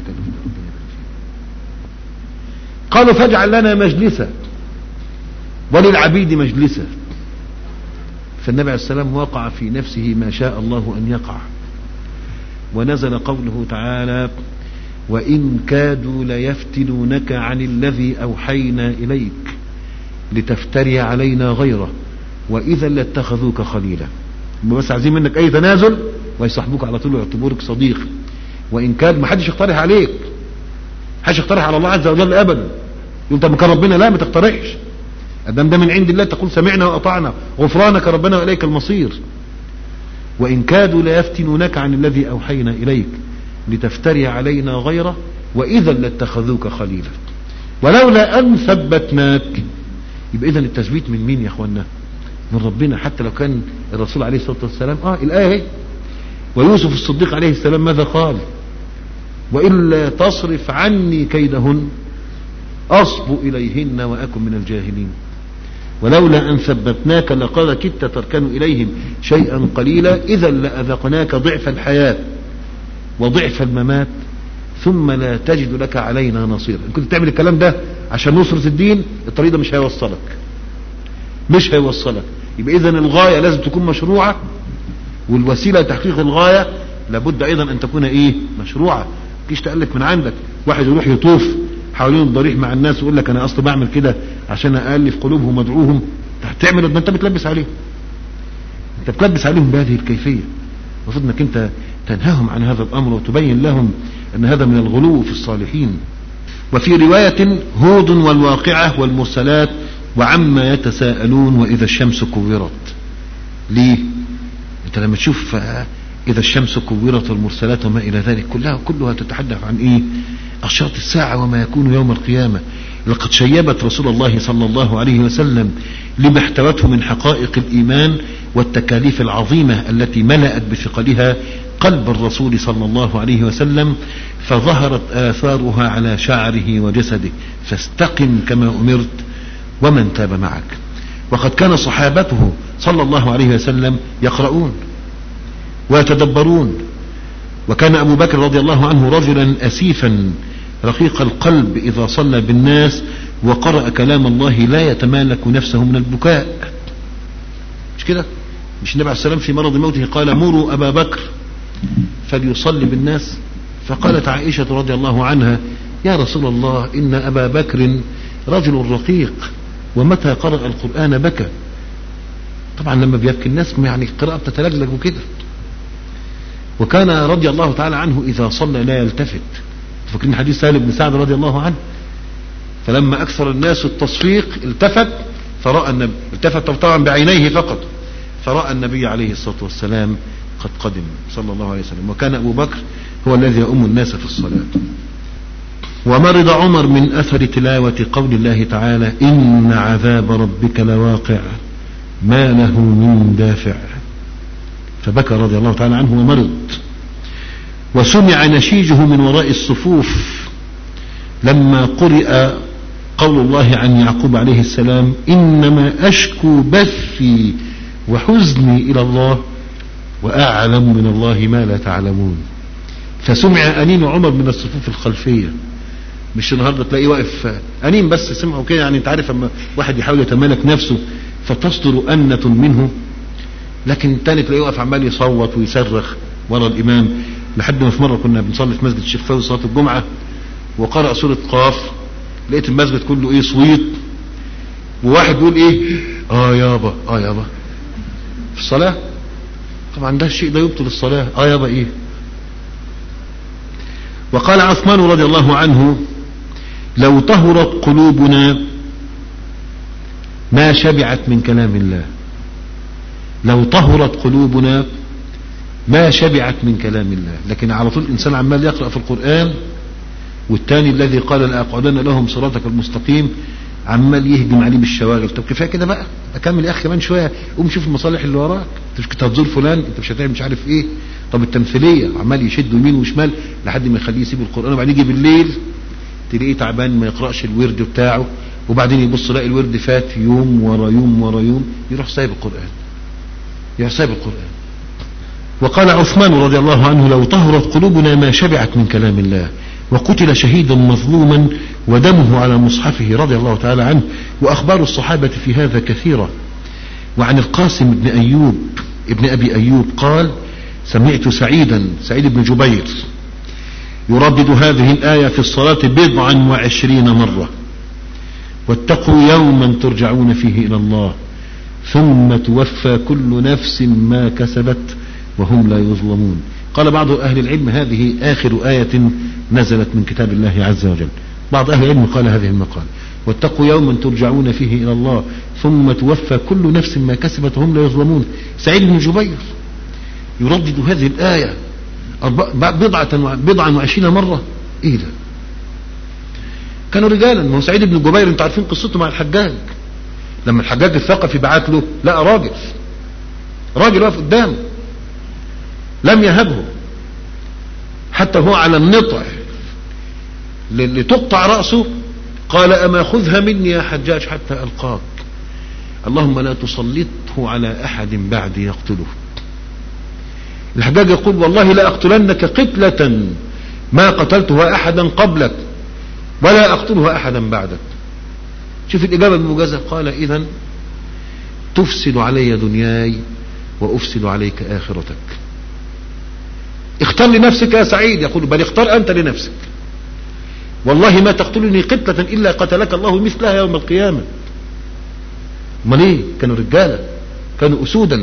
قالوا فاجعل لنا مجلسا وللعبيد مجلسا. فالنبي عليه السلام وقع في نفسه ما شاء الله أن يقع، ونزل قوله تعالى وإن كادوا ليفتنونك عن الذي أوحينا إليك لتفتري علينا غيره وإذا لاتخذوك خليلا. بس عايزين منك أي تنازل ويصاحبوك على طول ويعتبروك صديق. وإن كاد ما حدش يقترح عليك، حدش يقترح على الله عز وجل أبدا. يقول طب كان ربنا لا ما تقترحش، أدام ده من عند الله تقول سمعنا وأطعنا غفرانك ربنا وإليك المصير. وإن كادوا ليفتنونك عن الذي أوحينا إليك لتفتري علينا غيره وإذا لاتخذوك خليلا ولولا أن ثبتناك. يبقى إذن التثبيت من مين يا أخوانا؟ من ربنا، حتى لو كان الرسول عليه الصلاة والسلام آه الآية هي. ويوسف الصديق عليه السلام ماذا قال؟ وإلا تصرف عني كيدهن أصب إليهن وأكن من الجاهلين ولولا أن ثبتناك لقد كدت تركن إليهم شيئا قليلا إذا لأذقناك ضعف الحياة وضعف الممات ثم لا تجد لك علينا نصيرا. إن كنت تعمل الكلام ده عشان نصرة الدين الطريق ده مش هيوصلك مش هيوصلك. يبقى إذن الغاية لازم تكون مشروعة والوسيلة لتحقيق الغاية لابد أيضا أن تكون إيه مشروعة. مش تألف من عندك واحد يروح يطوف حوالين الضريح مع الناس ويقول لك أنا أصلا بعمل كده عشان أألف قلوبهم وادعوهم. تعمل ده أنت بتلبس عليهم أنت بتلبس عليهم بهذه الكيفية. المفروض أنك أنت تنهاهم عن هذا الأمر وتبين لهم أن هذا من الغلو في الصالحين. وفي رواية هود والواقعة والمرسلات وعما يتساءلون وإذا الشمس كورت. ليه؟ أنت لما تشوف إذا الشمس كورت والمرسلات وما إلى ذلك كلها كلها تتحدث عن إيه؟ أشراط الساعة وما يكون يوم القيامة. لقد شيبت رسول الله صلى الله عليه وسلم لما احتوته من حقائق الإيمان والتكاليف العظيمة التي ملأت بثقلها قلب الرسول صلى الله عليه وسلم فظهرت آثارها على شعره وجسده فاستقم كما أمرت ومن تاب معك. وقد كان صحابته صلى الله عليه وسلم يقرؤون ويتدبرون. وكان أبو بكر رضي الله عنه رجلا أسيفا رقيق القلب إذا صلى بالناس وقرأ كلام الله لا يتمالك نفسه من البكاء. مش كده؟ مش النبي عليه السلام في مرض موته قال مروا أبا بكر فليصلي بالناس؟ فقالت عائشة رضي الله عنها يا رسول الله إن أبا بكر رجل رقيق ومتى قرأ القرآن بكى. طبعا لما بيبكي الناس يعني القراءة بتتلجلج وكده. وكان رضي الله تعالى عنه إذا صلى لا يلتفت. فاكرين حديث سهل بن سعد رضي الله عنه فلما أكثر الناس التصفيق التفت فرأى النبي التفت طبعا بعينيه فقط فرأى النبي عليه الصلاة والسلام قد قدم صلى الله عليه وسلم. وكان أبو بكر هو الذي يؤم الناس في الصلاة. ومرض عمر من أثر تلاوة قول الله تعالى إن عذاب ربك لواقع ما له من دافع فبكى رضي الله تعالى عنه ومرض. وسمع نشيجه من وراء الصفوف لما قرئ قول الله عن يعقوب عليه السلام إنما أشكو بثي وحزني إلى الله وأعلم من الله ما لا تعلمون. فسمع أنين عمر من الصفوف الخلفية. مش النهارده تلاقيه واقف أنين بس سمعوا كده يعني انت عارف اما واحد يحاول يتمالك نفسه فتصدر أنة منه لكن الثاني تلاقيه واقف عمال يصوت ويصرخ ورا الإمام. لحد ما في مرة كنا بنصلي في مسجد الشيخ فوزي صلاة الجمعة وقرأ سورة قاف لقيت المسجد كله ايه صويت وواحد بيقول ايه اه يابا اه يابا في الصلاة. طبعا ده الشيء ده يبطل الصلاة. اه يابا ايه. وقال عثمان رضي الله عنه لو طهرت قلوبنا ما شبعت من كلام الله. لو طهرت قلوبنا ما شبعت من كلام الله. لكن على طول الإنسان عمال يقرأ في القرآن والتاني الذي قال لأقعدن لهم صراطك المستقيم عمال يهجم عليه بالشواغل. طب كفايه كده بقى اكمل يا اخي كمان شويه قوم شوف المصالح اللي وراك. انت مش كنت هتزور فلان انت مش هتعمل مش عارف ايه. طب التمثيليه عمال يشد يمين وشمال لحد ما يخليه يسيب القرآن وبعدين يجي بالليل تلاقيه تعبان ما يقرأش الورد بتاعه وبعدين يبص يلاقي الورد فات يوم ورا يوم ورا يوم يروح سايب القرآن يروح سايب القرآن. وقال عثمان رضي الله عنه لو طهرت قلوبنا ما شبعت من كلام الله. وقتل شهيدا مظلوما ودمه على مصحفه رضي الله تعالى عنه. وأخبار الصحابة في هذا كثيرة. وعن القاسم بن أيوب ابن أبي أيوب قال سمعت سعيدا سعيد بن جبير يردد هذه الآية في الصلاة بضعا وعشرين مرة واتقوا يوما ترجعون فيه إلى الله ثم توفى كل نفس ما كسبت وهم لا يظلمون. قال بعض أهل العلم هذه آخر آية نزلت من كتاب الله عز وجل. بعض أهل العلم قال هذه المقال واتقوا يوما ترجعون فيه إلى الله ثم توفى كل نفس ما كسبت وهم لا يظلمون. سعيد بن جبير يردد هذه الآية بضعة بضعا وعشرين مرة. ايه ده؟ كانوا رجالا. ما هو سعيد بن جبير انتوا عارفين قصته مع الحجاج، لما الحجاج الثقفي بعت له لقى راجل راجل واقف قدامه لم يهبه حتى هو على النطع لتقطع رأسه، قال أما خذها مني يا حجاج حتى ألقاك، اللهم لا تسلطه على أحد بعد يقتله. الحجاج يقول والله لا أقتلنك قتلة ما قتلتها أحدا قبلك ولا أقتلها أحدا بعدك. شوف الإجابة الموجزة، قال إذن تفسد علي دنياي وأفسد عليك آخرتك. اختار لنفسك يا سعيد، يقول بل اختار أنت لنفسك، والله ما تقتلني قتلة إلا قتلك الله مثلها يوم القيامة. ما ليه؟ كانوا رجالة، كانوا أسودا.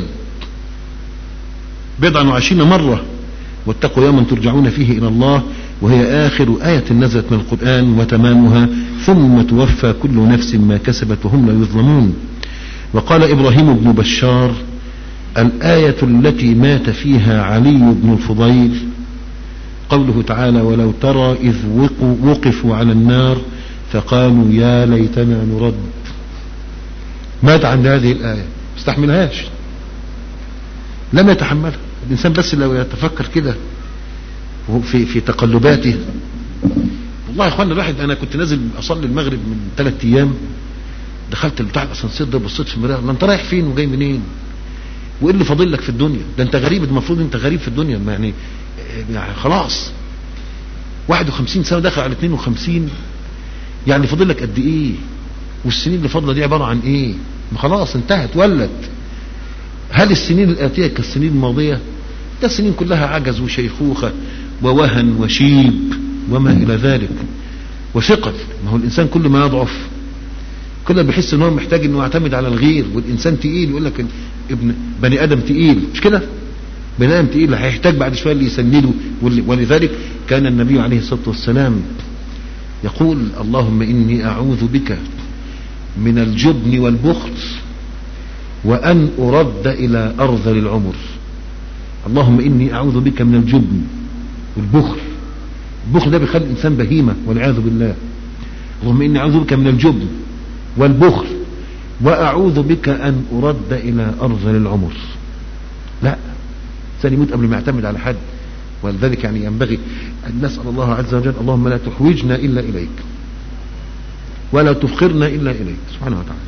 بضعا وعشرين مرة. واتقوا يوما ترجعون فيه إلى الله، وهي آخر آية نزلت من القرآن وتمامها ثم توفى كل نفس ما كسبت وهم لا يظلمون. وقال إبراهيم بن بشار الآية التي مات فيها علي بن الفضيل قوله تعالى ولو ترى إذ وقفوا على النار فقالوا يا ليتنا نرد. مات عند هذه الآية، استحملهاش، لم يتحملها. الإنسان بس لو يتفكر كده في في تقلباته. والله يا اخوانا الواحد، انا كنت نازل اصلي المغرب من ثلاث ايام، دخلت بتاع الاسانسير ده بصيت في المرايه، انت رايح فين وجاي منين؟ وايه اللي فاضل لك في الدنيا؟ ده انت غريب، المفروض انت غريب في الدنيا يعني, يعني خلاص واحد وخمسين سنه داخل على اثنين وخمسين، يعني فاضل لك قد ايه؟ والسنين اللي فاضله دي عباره عن ايه؟ ما خلاص انتهت ولت. هل السنين الاتيه كالسنين الماضيه؟ ده السنين كلها عجز وشيخوخه ووهن وشيب وما الى ذلك وثقل. ما هو الانسان كل ما يضعف كل ما بيحس ان هو محتاج انه يعتمد على الغير، والانسان تقيل، يقول لك ابن بني ادم تقيل، مش كده؟ بني ادم تقيل هيحتاج بعد شويه اللي يسنده. ولذلك كان النبي عليه الصلاه والسلام يقول اللهم اني اعوذ بك من الجبن والبخل وان ارد الى ارذل العمر. اللهم اني اعوذ بك من الجبن والبخل. البخل ده بيخلي الانسان بهيمه والعياذ بالله. اللهم اني اعوذ بك من الجبن والبخل واعوذ بك ان ارد الى ارذل العمر. لا، الانسان يموت قبل ما يعتمد على حد. ولذلك يعني ينبغي ان نسال الله عز وجل اللهم لا تحوجنا الا اليك ولا تفخرنا الا اليك سبحانه وتعالى.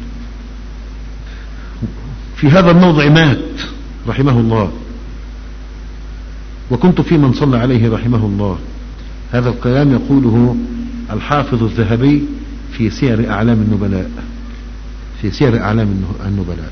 في هذا الموضع مات رحمه الله، وكنت في من صلى عليه رحمه الله. هذا الكلام يقوله الحافظ الذهبي في سير أعلام النبلاء في سير أعلام النبلاء.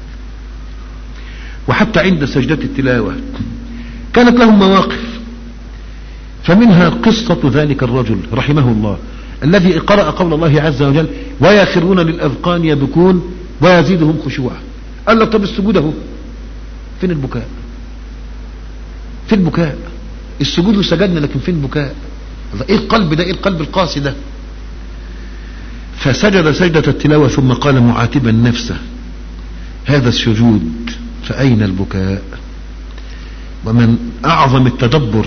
وحتى عند سجدة التلاوة كانت لهم مواقف، فمنها قصة ذلك الرجل رحمه الله الذي قرأ قول الله عز وجل ويخرون للأذقان يبكون ويزيدهم خشوعا. قال له طب السجود اهو، فين البكاء؟ فين البكاء؟ السجود وسجدنا، لكن فين البكاء؟ ايه القلب ده؟ ايه القلب القاسي ده؟ فسجد سجدة التلاوة ثم قال معاتبا نفسه هذا السجود فأين البكاء؟ ومن أعظم التدبر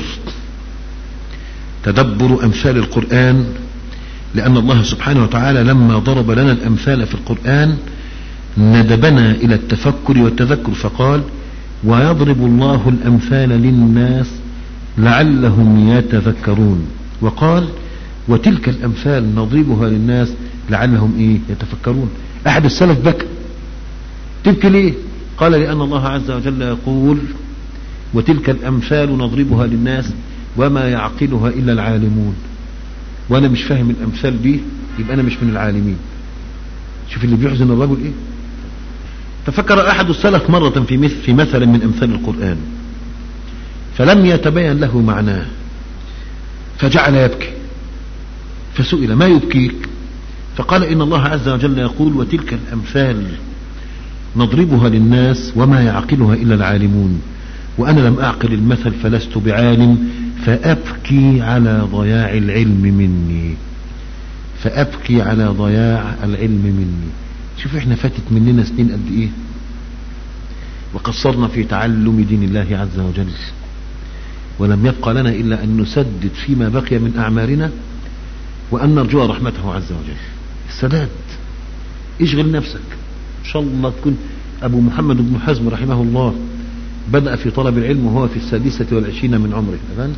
تدبر أمثال القرآن، لأن الله سبحانه وتعالى لما ضرب لنا الأمثال في القرآن ندبنا إلى التفكر والتذكر، فقال ويضرب الله الأمثال للناس لعلهم يتذكرون، وقال وتلك الأمثال نضربها للناس لعلهم إيه يتفكرون. أحد السلف بكى، تبكي ليه؟ قال لأن الله عز وجل يقول وتلك الأمثال نضربها للناس وما يعقلها إلا العالمون، وأنا مش فاهم الأمثال دي يبقى أنا مش من العالمين. شوف اللي بيحزن الرجل إيه. تفكر أحد السلف مرة في مثل, في مثل من أمثال القرآن فلم يتبين له معناه فجعل يبكي، فسئل ما يبكيك؟ فقال إن الله عز وجل يقول وتلك الأمثال نضربها للناس وما يعقلها إلا العالمون، وأنا لم أعقل المثل فلست بعالم فأبكي على ضياع العلم مني فأبكي على ضياع العلم مني. شوف احنا فاتت مننا سنين قد ايه وقصرنا في تعلم دين الله عز وجل. ولم يبقى لنا إلا أن نسدد فيما بقي من أعمارنا وأن نرجو رحمته عز وجل. السداد. اشغل نفسك إن شاء الله تكون. أبو محمد بن حزم رحمه الله بدأ في طلب العلم وهو في السادسة والعشرين من عمره. أذن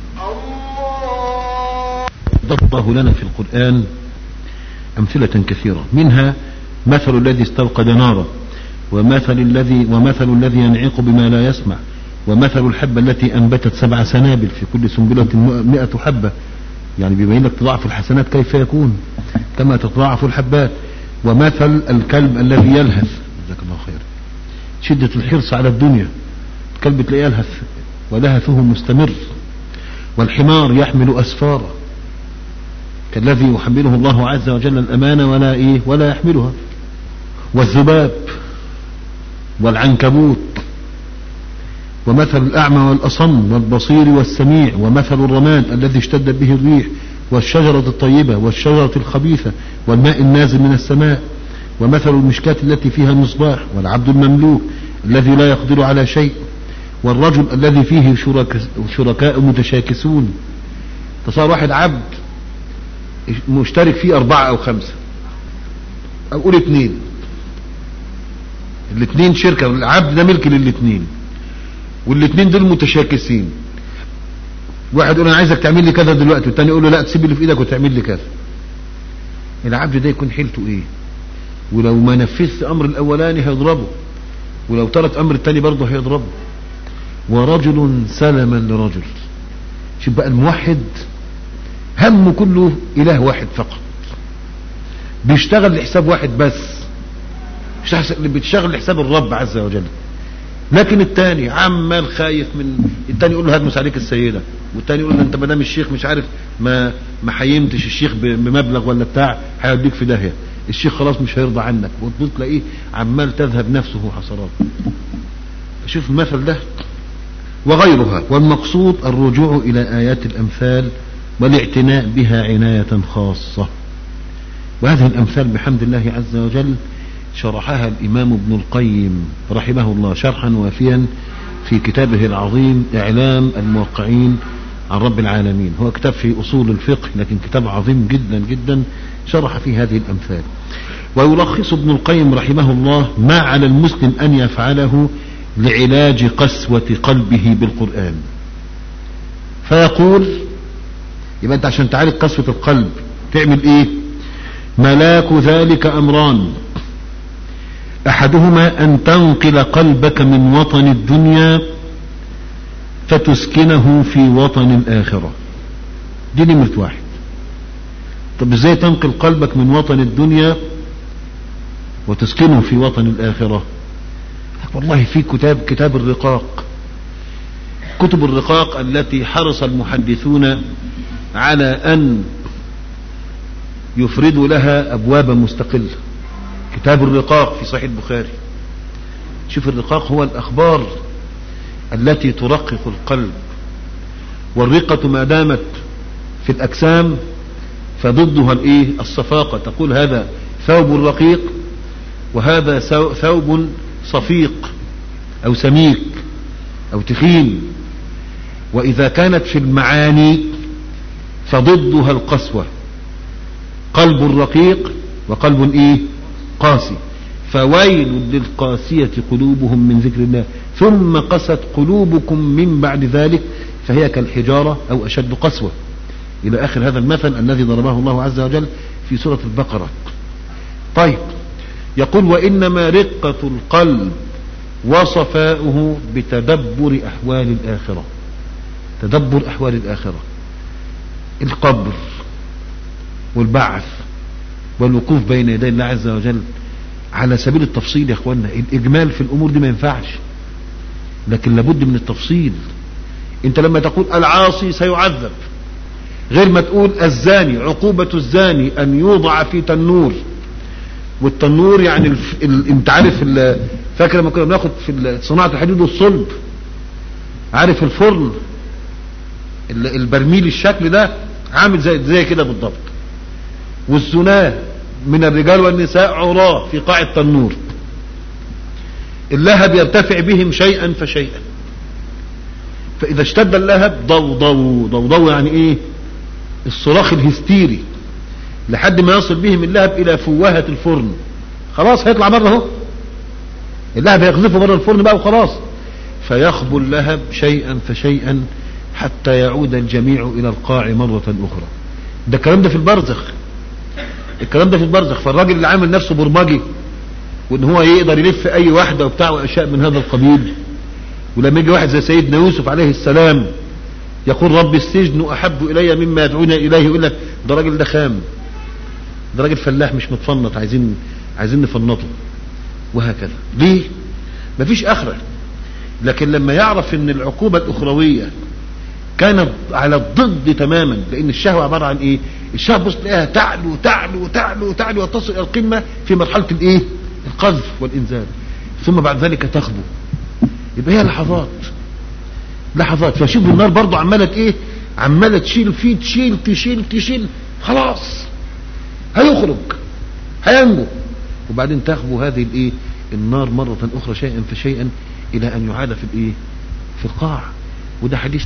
ضرب الله لنا في القرآن أمثلة كثيرة، منها مثل الذي استوقد نارا، ومثل الذي ومثل الذي ينعق بما لا يسمع، ومثل الحبة التي أنبتت سبع سنابل في كل سنبلة مئة حبة، يعني بيبين لك تضاعف الحسنات كيف يكون كما تتضاعف الحبات. ومثل الكلب الذي يلهث، جزاك الله خير، شدة الحرص على الدنيا، الكلب تلاقيه يلهث ولهثه مستمر. والحمار يحمل أسفارا كالذي يحمله الله عز وجل الأمانة ولا إيه ولا يحملها. والذباب والعنكبوت. ومثل الأعمى والأصم والبصير والسميع. ومثل الرماد الذي اشتدت به الريح، والشجرة الطيبة والشجرة الخبيثة، والماء النازل من السماء. ومثل المشكاة التي فيها المصباح، والعبد المملوك الذي لا يقدر على شيء، والرجل الذي فيه شرك شركاء متشاكسون. تصار واحد عبد مشترك فيه أربعة أو خمسة أو قول اثنين، الاثنين شركة، العبد ده ملك للاثنين، والاثنين دول متشاكسين. واحد يقول أنا عايزك تعمل لي كذا دلوقتي، والتاني يقول له لا تسيب اللي في إيدك وتعمل لي كذا. العبد ده يكون حيلته إيه؟ ولو ما نفذت أمر الأولاني هيضربه، ولو ترك أمر التاني برضه هيضربه. ورجل سلما لرجل. شوف بقى الموحد همه كله إله واحد فقط، بيشتغل لحساب واحد بس، بيشتغل لحساب الرب عز وجل. لكن التاني عمال خايف من التاني، يقول له هدمس عليك السيدة، والتاني يقول له انت مدام الشيخ مش عارف ما ما حيمتش الشيخ بمبلغ ولا بتاع هيوديك في داهية، الشيخ خلاص مش هيرضى عنك، وتبص تلاقيه عمال تذهب نفسه حسرات. شوف المثل ده وغيرها. والمقصود الرجوع إلى آيات الأمثال والاعتناء بها عناية خاصة. وهذه الأمثال بحمد الله عز وجل شرحها الإمام ابن القيم رحمه الله شرحا وافيا في كتابه العظيم إعلام الموقعين عن رب العالمين. هو كتاب في أصول الفقه لكن كتاب عظيم جدا جدا شرح فيه هذه الأمثال. ويلخص ابن القيم رحمه الله ما على المسلم أن يفعله لعلاج قسوة قلبه بالقرآن. فيقول يبقى أنت عشان تعالج قسوة القلب تعمل إيه؟ ملاك ذلك أمران، أحدهما أن تنقل قلبك من وطن الدنيا فتسكنه في وطن الآخرة. دي نمرة واحد. طب ازاي تنقل قلبك من وطن الدنيا وتسكنه في وطن الآخرة؟ والله في كتاب كتاب الرقاق، كتب الرقاق التي حرص المحدثون على أن يفردوا لها أبوابا مستقلة. كتاب الرقاق في صحيح البخاري. شوف الرقاق هو الأخبار التي ترقق القلب، والرقة ما دامت في الأجسام فضدها الايه الصفاقة. تقول هذا ثوب رقيق وهذا ثوب صفيق أو سميك أو تخين. وإذا كانت في المعاني فضدها القسوة، قلب رقيق وقلب ايه قاسي. فويل للقاسية قلوبهم من ذكر الله ثم قست قلوبكم من بعد ذلك فهي كالحجارة أو أشد قسوة، إلى آخر هذا المثل الذي ضربه الله عز وجل في سورة البقرة. طيب يقول وإنما رقة القلب وصفاؤه بتدبر أحوال الآخرة. تدبر أحوال الآخرة، القبر والبعث والوقوف بين يدي الله عز وجل. على سبيل التفصيل يا اخوانا، الإجمال في الأمور دي ما ينفعش، لكن لابد من التفصيل. انت لما تقول العاصي سيعذب غير ما تقول الزاني عقوبة الزاني أن يوضع في تنور. والتنور يعني الف... ال... انت عارف ال... فاكر لما كنا بناخد في صناعة الحديد والصلب، عارف الفرن ال... البرميل الشكل ده عامل زي زي كده بالضبط. والزناه من الرجال والنساء عراة في قاع التنور، اللهب يرتفع بهم شيئا فشيئا. فإذا اشتد اللهب ضوضوا ضوضوا يعني إيه؟ الصراخ الهستيري لحد ما يصل بهم اللهب إلى فوهة الفرن. خلاص هيطلع بره اهو، اللهب هيقذفه بره الفرن بقى وخلاص. فيخبو اللهب شيئا فشيئا حتى يعود الجميع إلى القاع مرة أخرى. ده الكلام ده في البرزخ، الكلام ده في البرزخ. فالراجل اللي عامل نفسه برمجي وان هو يقدر يلف اي واحدة وبتاع واشياء من هذا القبيل، ولما يجي واحد زي سيدنا يوسف عليه السلام يقول رب السجن احب الي مما يدعون اليه، يقول لك ده راجل ده خام، ده راجل فلاح مش متفنط، عايزين عايزين نفنطه. وهكذا. ليه؟ مفيش اخرة. لكن لما يعرف ان العقوبة الاخروية كانت على الضد تماما، لان الشهوة عبارة عن ايه؟ الشهوة بص تلاقيها تعلو تعلو تعلو تعلو وتصل الى القمة في مرحلة الايه؟ القذف والانزال، ثم بعد ذلك تخبو. يبقى هي لحظات لحظات. فشوف النار برضو عمالة ايه؟ عمالة تشيل فيه، تشيل تشيل تشيل، خلاص هيخرج هينجو، وبعدين تخبو هذه الايه؟ النار مرة اخرى شيئا فشيئا الى ان يعاد في الايه؟ في القاع. وده حديث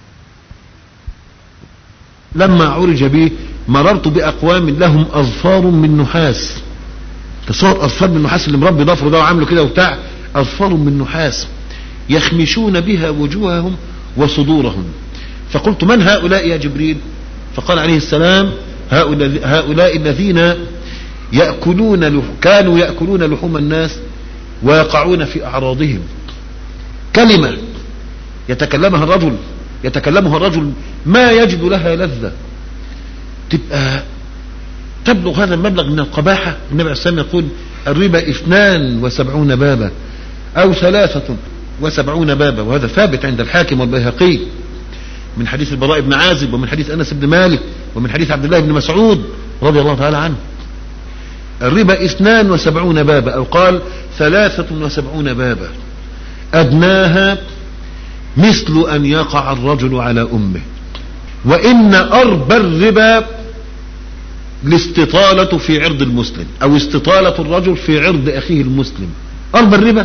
لما عرج به مررت باقوام لهم اظفار من نحاس. تصور اظفار من نحاس، اللي مربي ضفره ده وعامله كده وبتاع، اظفار من نحاس يخمشون بها وجوههم وصدورهم. فقلت من هؤلاء يا جبريل؟ فقال عليه السلام هؤلاء, هؤلاء الذين يأكلون كانوا يأكلون لحوم الناس ويقعون في أعراضهم. كلمة يتكلمها الرجل يتكلمها الرجل ما يجد لها لذة، تبقى تبلغ هذا المبلغ من القباحة. النبي عليه السلام يقول الربا اثنان وسبعون بابا أو ثلاثة وسبعون بابا، وهذا ثابت عند الحاكم والبيهقي من حديث البراء بن عازب ومن حديث أنس بن مالك ومن حديث عبد الله بن مسعود رضي الله تعالى عنه. الربا اثنان وسبعون بابا أو قال ثلاثة وسبعون بابا، أدناها مثل أن يقع الرجل على أمه. وإن أربى الربا الاستطالة في عرض المسلم أو استطالة الرجل في عرض أخيه المسلم. أربى الربا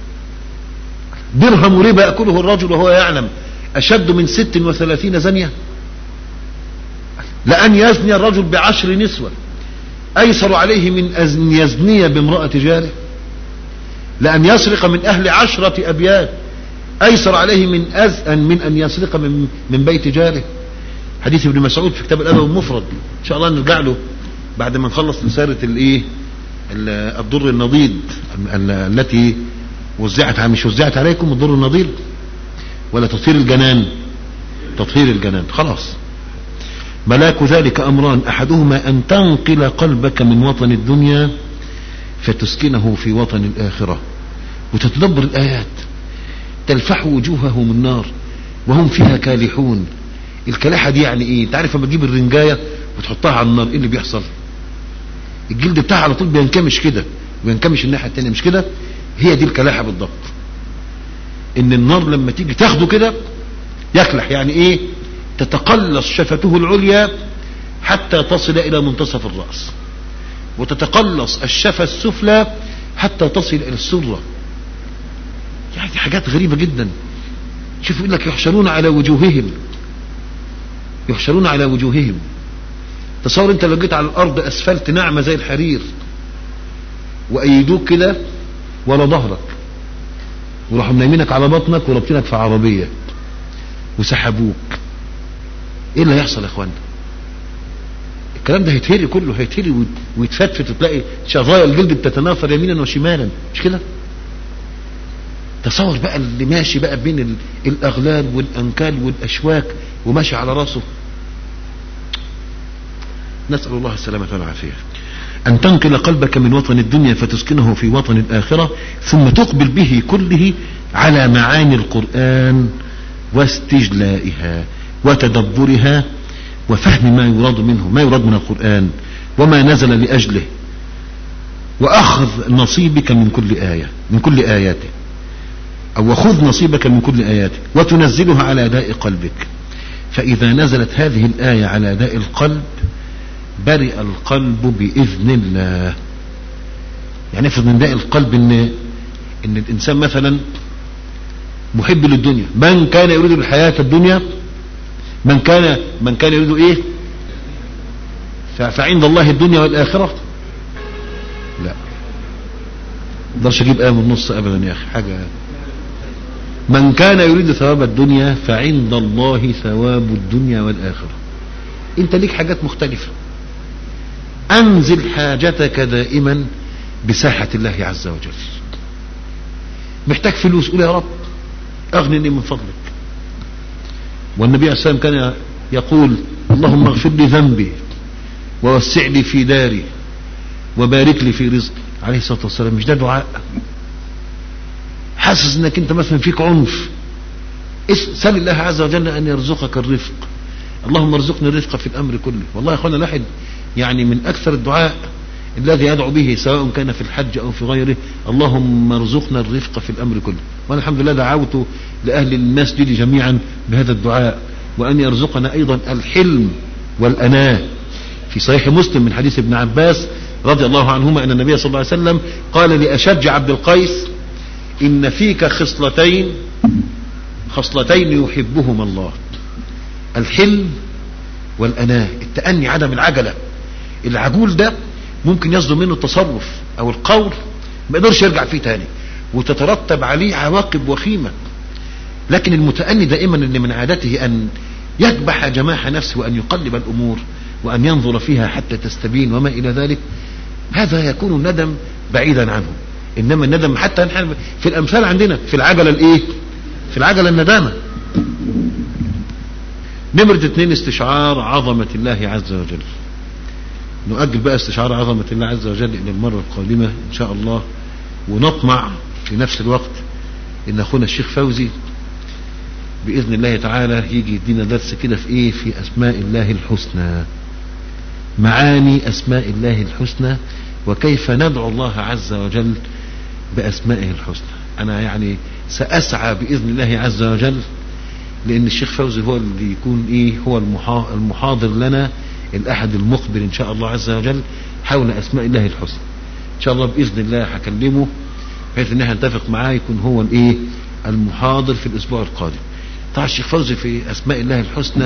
درهم ربا يأكله الرجل وهو يعلم أشد من ست وثلاثين زنية. لأن يزني الرجل بعشر نسوة أيسر عليه من أن يزني بامرأة جاره. لأن يسرق من أهل عشرة أبيات أيسر عليه من أزأن من أن يسرق من, من بيت جاره. حديث ابن مسعود في كتاب الأدب المفرد، إن شاء الله نرجع له بعد ما نخلص رسالة الإيه الضر النضيد التي وزعت مش وزعت عليكم الضر النضيد ولا تطهير الجنان، تطهير الجنان. خلاص. ملاك ذلك أمران، أحدهما أن تنقل قلبك من وطن الدنيا فتسكنه في وطن الآخرة، وتتدبر الآيات تلفح وجوههم النار وهم فيها كالحون. الكلاحة دي يعني ايه؟ تعرف لما تجيب الرنجاية وتحطها على النار ايه اللي بيحصل؟ الجلد بتاعها على طول بينكمش كده وينكمش الناحية التانية، مش كده؟ هي دي الكلاحة بالضبط. ان النار لما تيجي تاخده كده يكلح، يعني ايه؟ تتقلص شفته العليا حتى تصل الى منتصف الرأس، وتتقلص الشفة السفلى حتى تصل الى السرة. يعني دي حاجات غريبة جدا. شوف يقول لك يحشرون على وجوههم، يحشرون على وجوههم. تصور انت لو جيت على الارض اسفلت ناعمة زي الحرير وايدوك كده ولا ظهرك وراحوا منيمينك على بطنك وربطينك في عربية وسحبوك، ايه اللي هيحصل يا اخوانا؟ الكلام ده هيتهري كله، هيتهري ويتفتفت وتلاقي شظايا الجلد بتتناثر يمينا وشمالا، مش كده؟ تصور بقى اللي ماشي بقى بين الاغلال والانكال والاشواك وماشي على راسه. نسأل الله السلامة والعافية. أن تنقل قلبك من وطن الدنيا فتسكنه في وطن الآخرة، ثم تقبل به كله على معاني القرآن واستجلائها وتدبرها وفهم ما يراد منه، ما يراد من القرآن وما نزل لأجله، وأخذ نصيبك من كل آية من كل آياته، أو وخذ نصيبك من كل آياته وتنزلها على داء قلبك. فإذا نزلت هذه الآية على داء القلب برئ القلب بإذن الله. يعني افرض من داء القلب إن إن الإنسان مثلا محب للدنيا. من كان يريد الحياة الدنيا من كان من كان يريد ايه فعند الله الدنيا والآخرة. لا مقدرش اجيب آية من النص ابدا يا اخي حاجة. من كان يريد ثواب الدنيا فعند الله ثواب الدنيا والآخرة. انت ليك حاجات مختلفة. انزل حاجتك دائما بساحة الله عز وجل. محتاج فلوس قول يا رب اغنني من فضلك. والنبي عليه السلام كان يقول اللهم اغفر لي ذنبي ووسع لي في داري وبارك لي في رزقي عليه الصلاة والسلام. مش ده دعاء؟ حاسس انك انت مثلا فيك عنف سل الله عز وجل ان يرزقك الرفق. اللهم ارزقني الرفق في الامر كله. والله يا اخوانا الواحد يعني من اكثر الدعاء الذي يدعو به سواء كان في الحج او في غيره اللهم ارزقنا الرفق في الامر كله. وانا الحمد لله دعوت لاهل المسجد جميعا بهذا الدعاء وان يرزقنا ايضا الحلم والاناه. في صحيح مسلم من حديث ابن عباس رضي الله عنهما ان النبي صلى الله عليه وسلم قال لأشج عبد القيس ان فيك خصلتين خصلتين يحبهما الله الحلم والاناه. التأني عدم العجلة. العجول ده ممكن يصدر منه التصرف او القول ما يقدرش يرجع فيه تاني وتترتب عليه عواقب وخيمة. لكن المتأني دائما ان من عادته ان يكبح جماح نفسه وان يقلب الامور وان ينظر فيها حتى تستبين وما الى ذلك. هذا يكون الندم بعيدا عنه. انما الندم حتى في الامثال عندنا في العجلة الايه في العجلة الندامة. نمرة اتنين استشعار عظمة الله عز وجل. نؤجل بقى استشعار عظمة الله عز وجل الى المرة القادمة ان شاء الله. ونطمع في نفس الوقت ان اخونا الشيخ فوزي باذن الله تعالى يجي يدينا درس كده في ايه في اسماء الله الحسنى. معاني اسماء الله الحسنى وكيف ندعو الله عز وجل باسمائه الحسنى. انا يعني ساسعى باذن الله عز وجل لان الشيخ فوزي هو اللي يكون ايه هو المحاضر لنا الاحد المقبل ان شاء الله عز وجل حول اسماء الله الحسنى. ان شاء الله باذن الله هكلمه بحيث ان احنا نتفق معاه يكون هو الايه المحاضر في الاسبوع القادم. طبعا الشيخ فوزي في اسماء الله الحسنى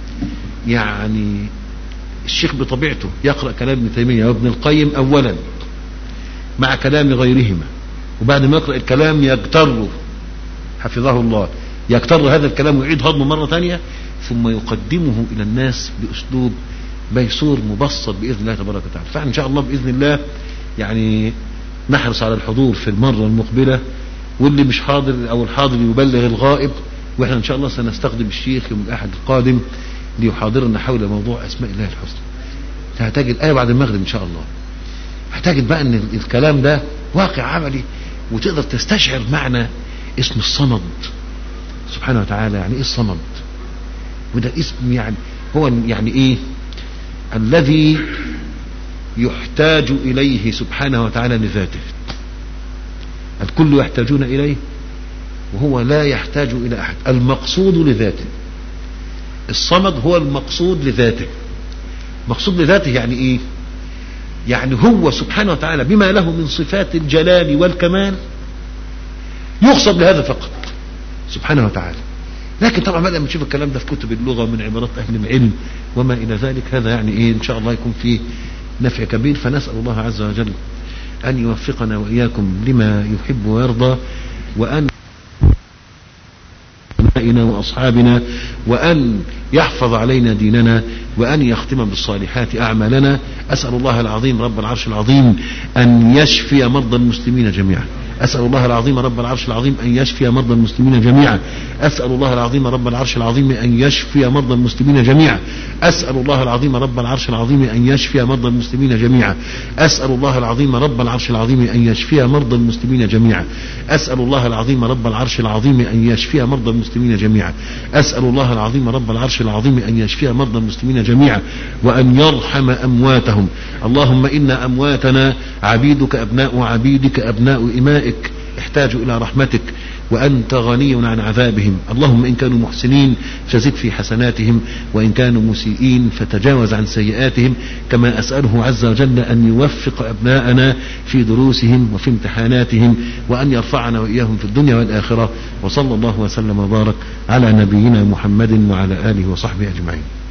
يعني الشيخ بطبيعته يقرأ كلام ابن تيمية وابن القيم اولا مع كلام غيرهما وبعد ما يقرأ الكلام يجتر حفظه الله يجتر هذا الكلام ويعيد هضمه مرة ثانية ثم يقدمه الى الناس باسلوب ميسور مبسط باذن الله تبارك وتعالى. فان شاء الله باذن الله يعني نحرص على الحضور في المرة المقبلة واللي مش حاضر او الحاضر يبلغ الغائب. واحنا ان شاء الله سنستخدم الشيخ يوم الاحد القادم ليحاضرنا حول موضوع اسماء الله الحسنى. هتجد آية بعد المغرب ان شاء الله. هتجد بقى ان الكلام ده واقع عملي وتقدر تستشعر معنى اسم الصمد سبحانه وتعالى. يعني ايه الصمد؟ وده اسم يعني هو يعني ايه الذي يحتاج اليه سبحانه وتعالى لذاته. الكل يحتاجون اليه وهو لا يحتاج الى احد. المقصود لذاته. الصمد هو المقصود لذاته. مقصود لذاته يعني ايه؟ يعني هو سبحانه وتعالى بما له من صفات الجلال والكمال يقصد لهذا فقط سبحانه وتعالى. لكن طبعا بقى لما نشوف الكلام ده في كتب اللغة من عبارات اهل العلم وما الى ذلك هذا يعني ايه ان شاء الله يكون فيه نفع كبير. فنسأل الله عز وجل ان يوفقنا واياكم لما يحب ويرضى وان وأصحابنا وأن يحفظ علينا ديننا وأن يختم بالصالحات أعمالنا. أسأل الله العظيم رب العرش العظيم أن يشفي مرضى المسلمين جميعا. أسأل الله العظيم رب العرش العظيم أن يشفي مرضى المسلمين جميعا. أسأل الله العظيم رب العرش العظيم أن يشفي مرضى المسلمين جميعا. أسأل الله العظيم رب العرش العظيم أن يشفي مرضى المسلمين جميعا. أسأل الله العظيم رب العرش العظيم أن يشفي مرضى المسلمين جميعا. أسأل الله العظيم رب العرش العظيم أن يشفي مرضى المسلمين جميعا. أسأل الله العظيم رب العرش العظيم أن يشفي مرضى المسلمين جميعا وأن يرحم أمواتهم. اللهم إن أمواتنا عبيدك أبناء عبيدك أبناء إمائك احتاجوا إلى رحمتك وأنت غني عن عذابهم. اللهم إن كانوا محسنين فزد في حسناتهم، وإن كانوا مسيئين فتجاوز عن سيئاتهم. كما أسأله عز وجل أن يوفق أبناءنا في دروسهم وفي امتحاناتهم، وأن يرفعنا وإياهم في الدنيا والآخرة. وصلى الله وسلم وبارك على نبينا محمد وعلى آله وصحبه أجمعين.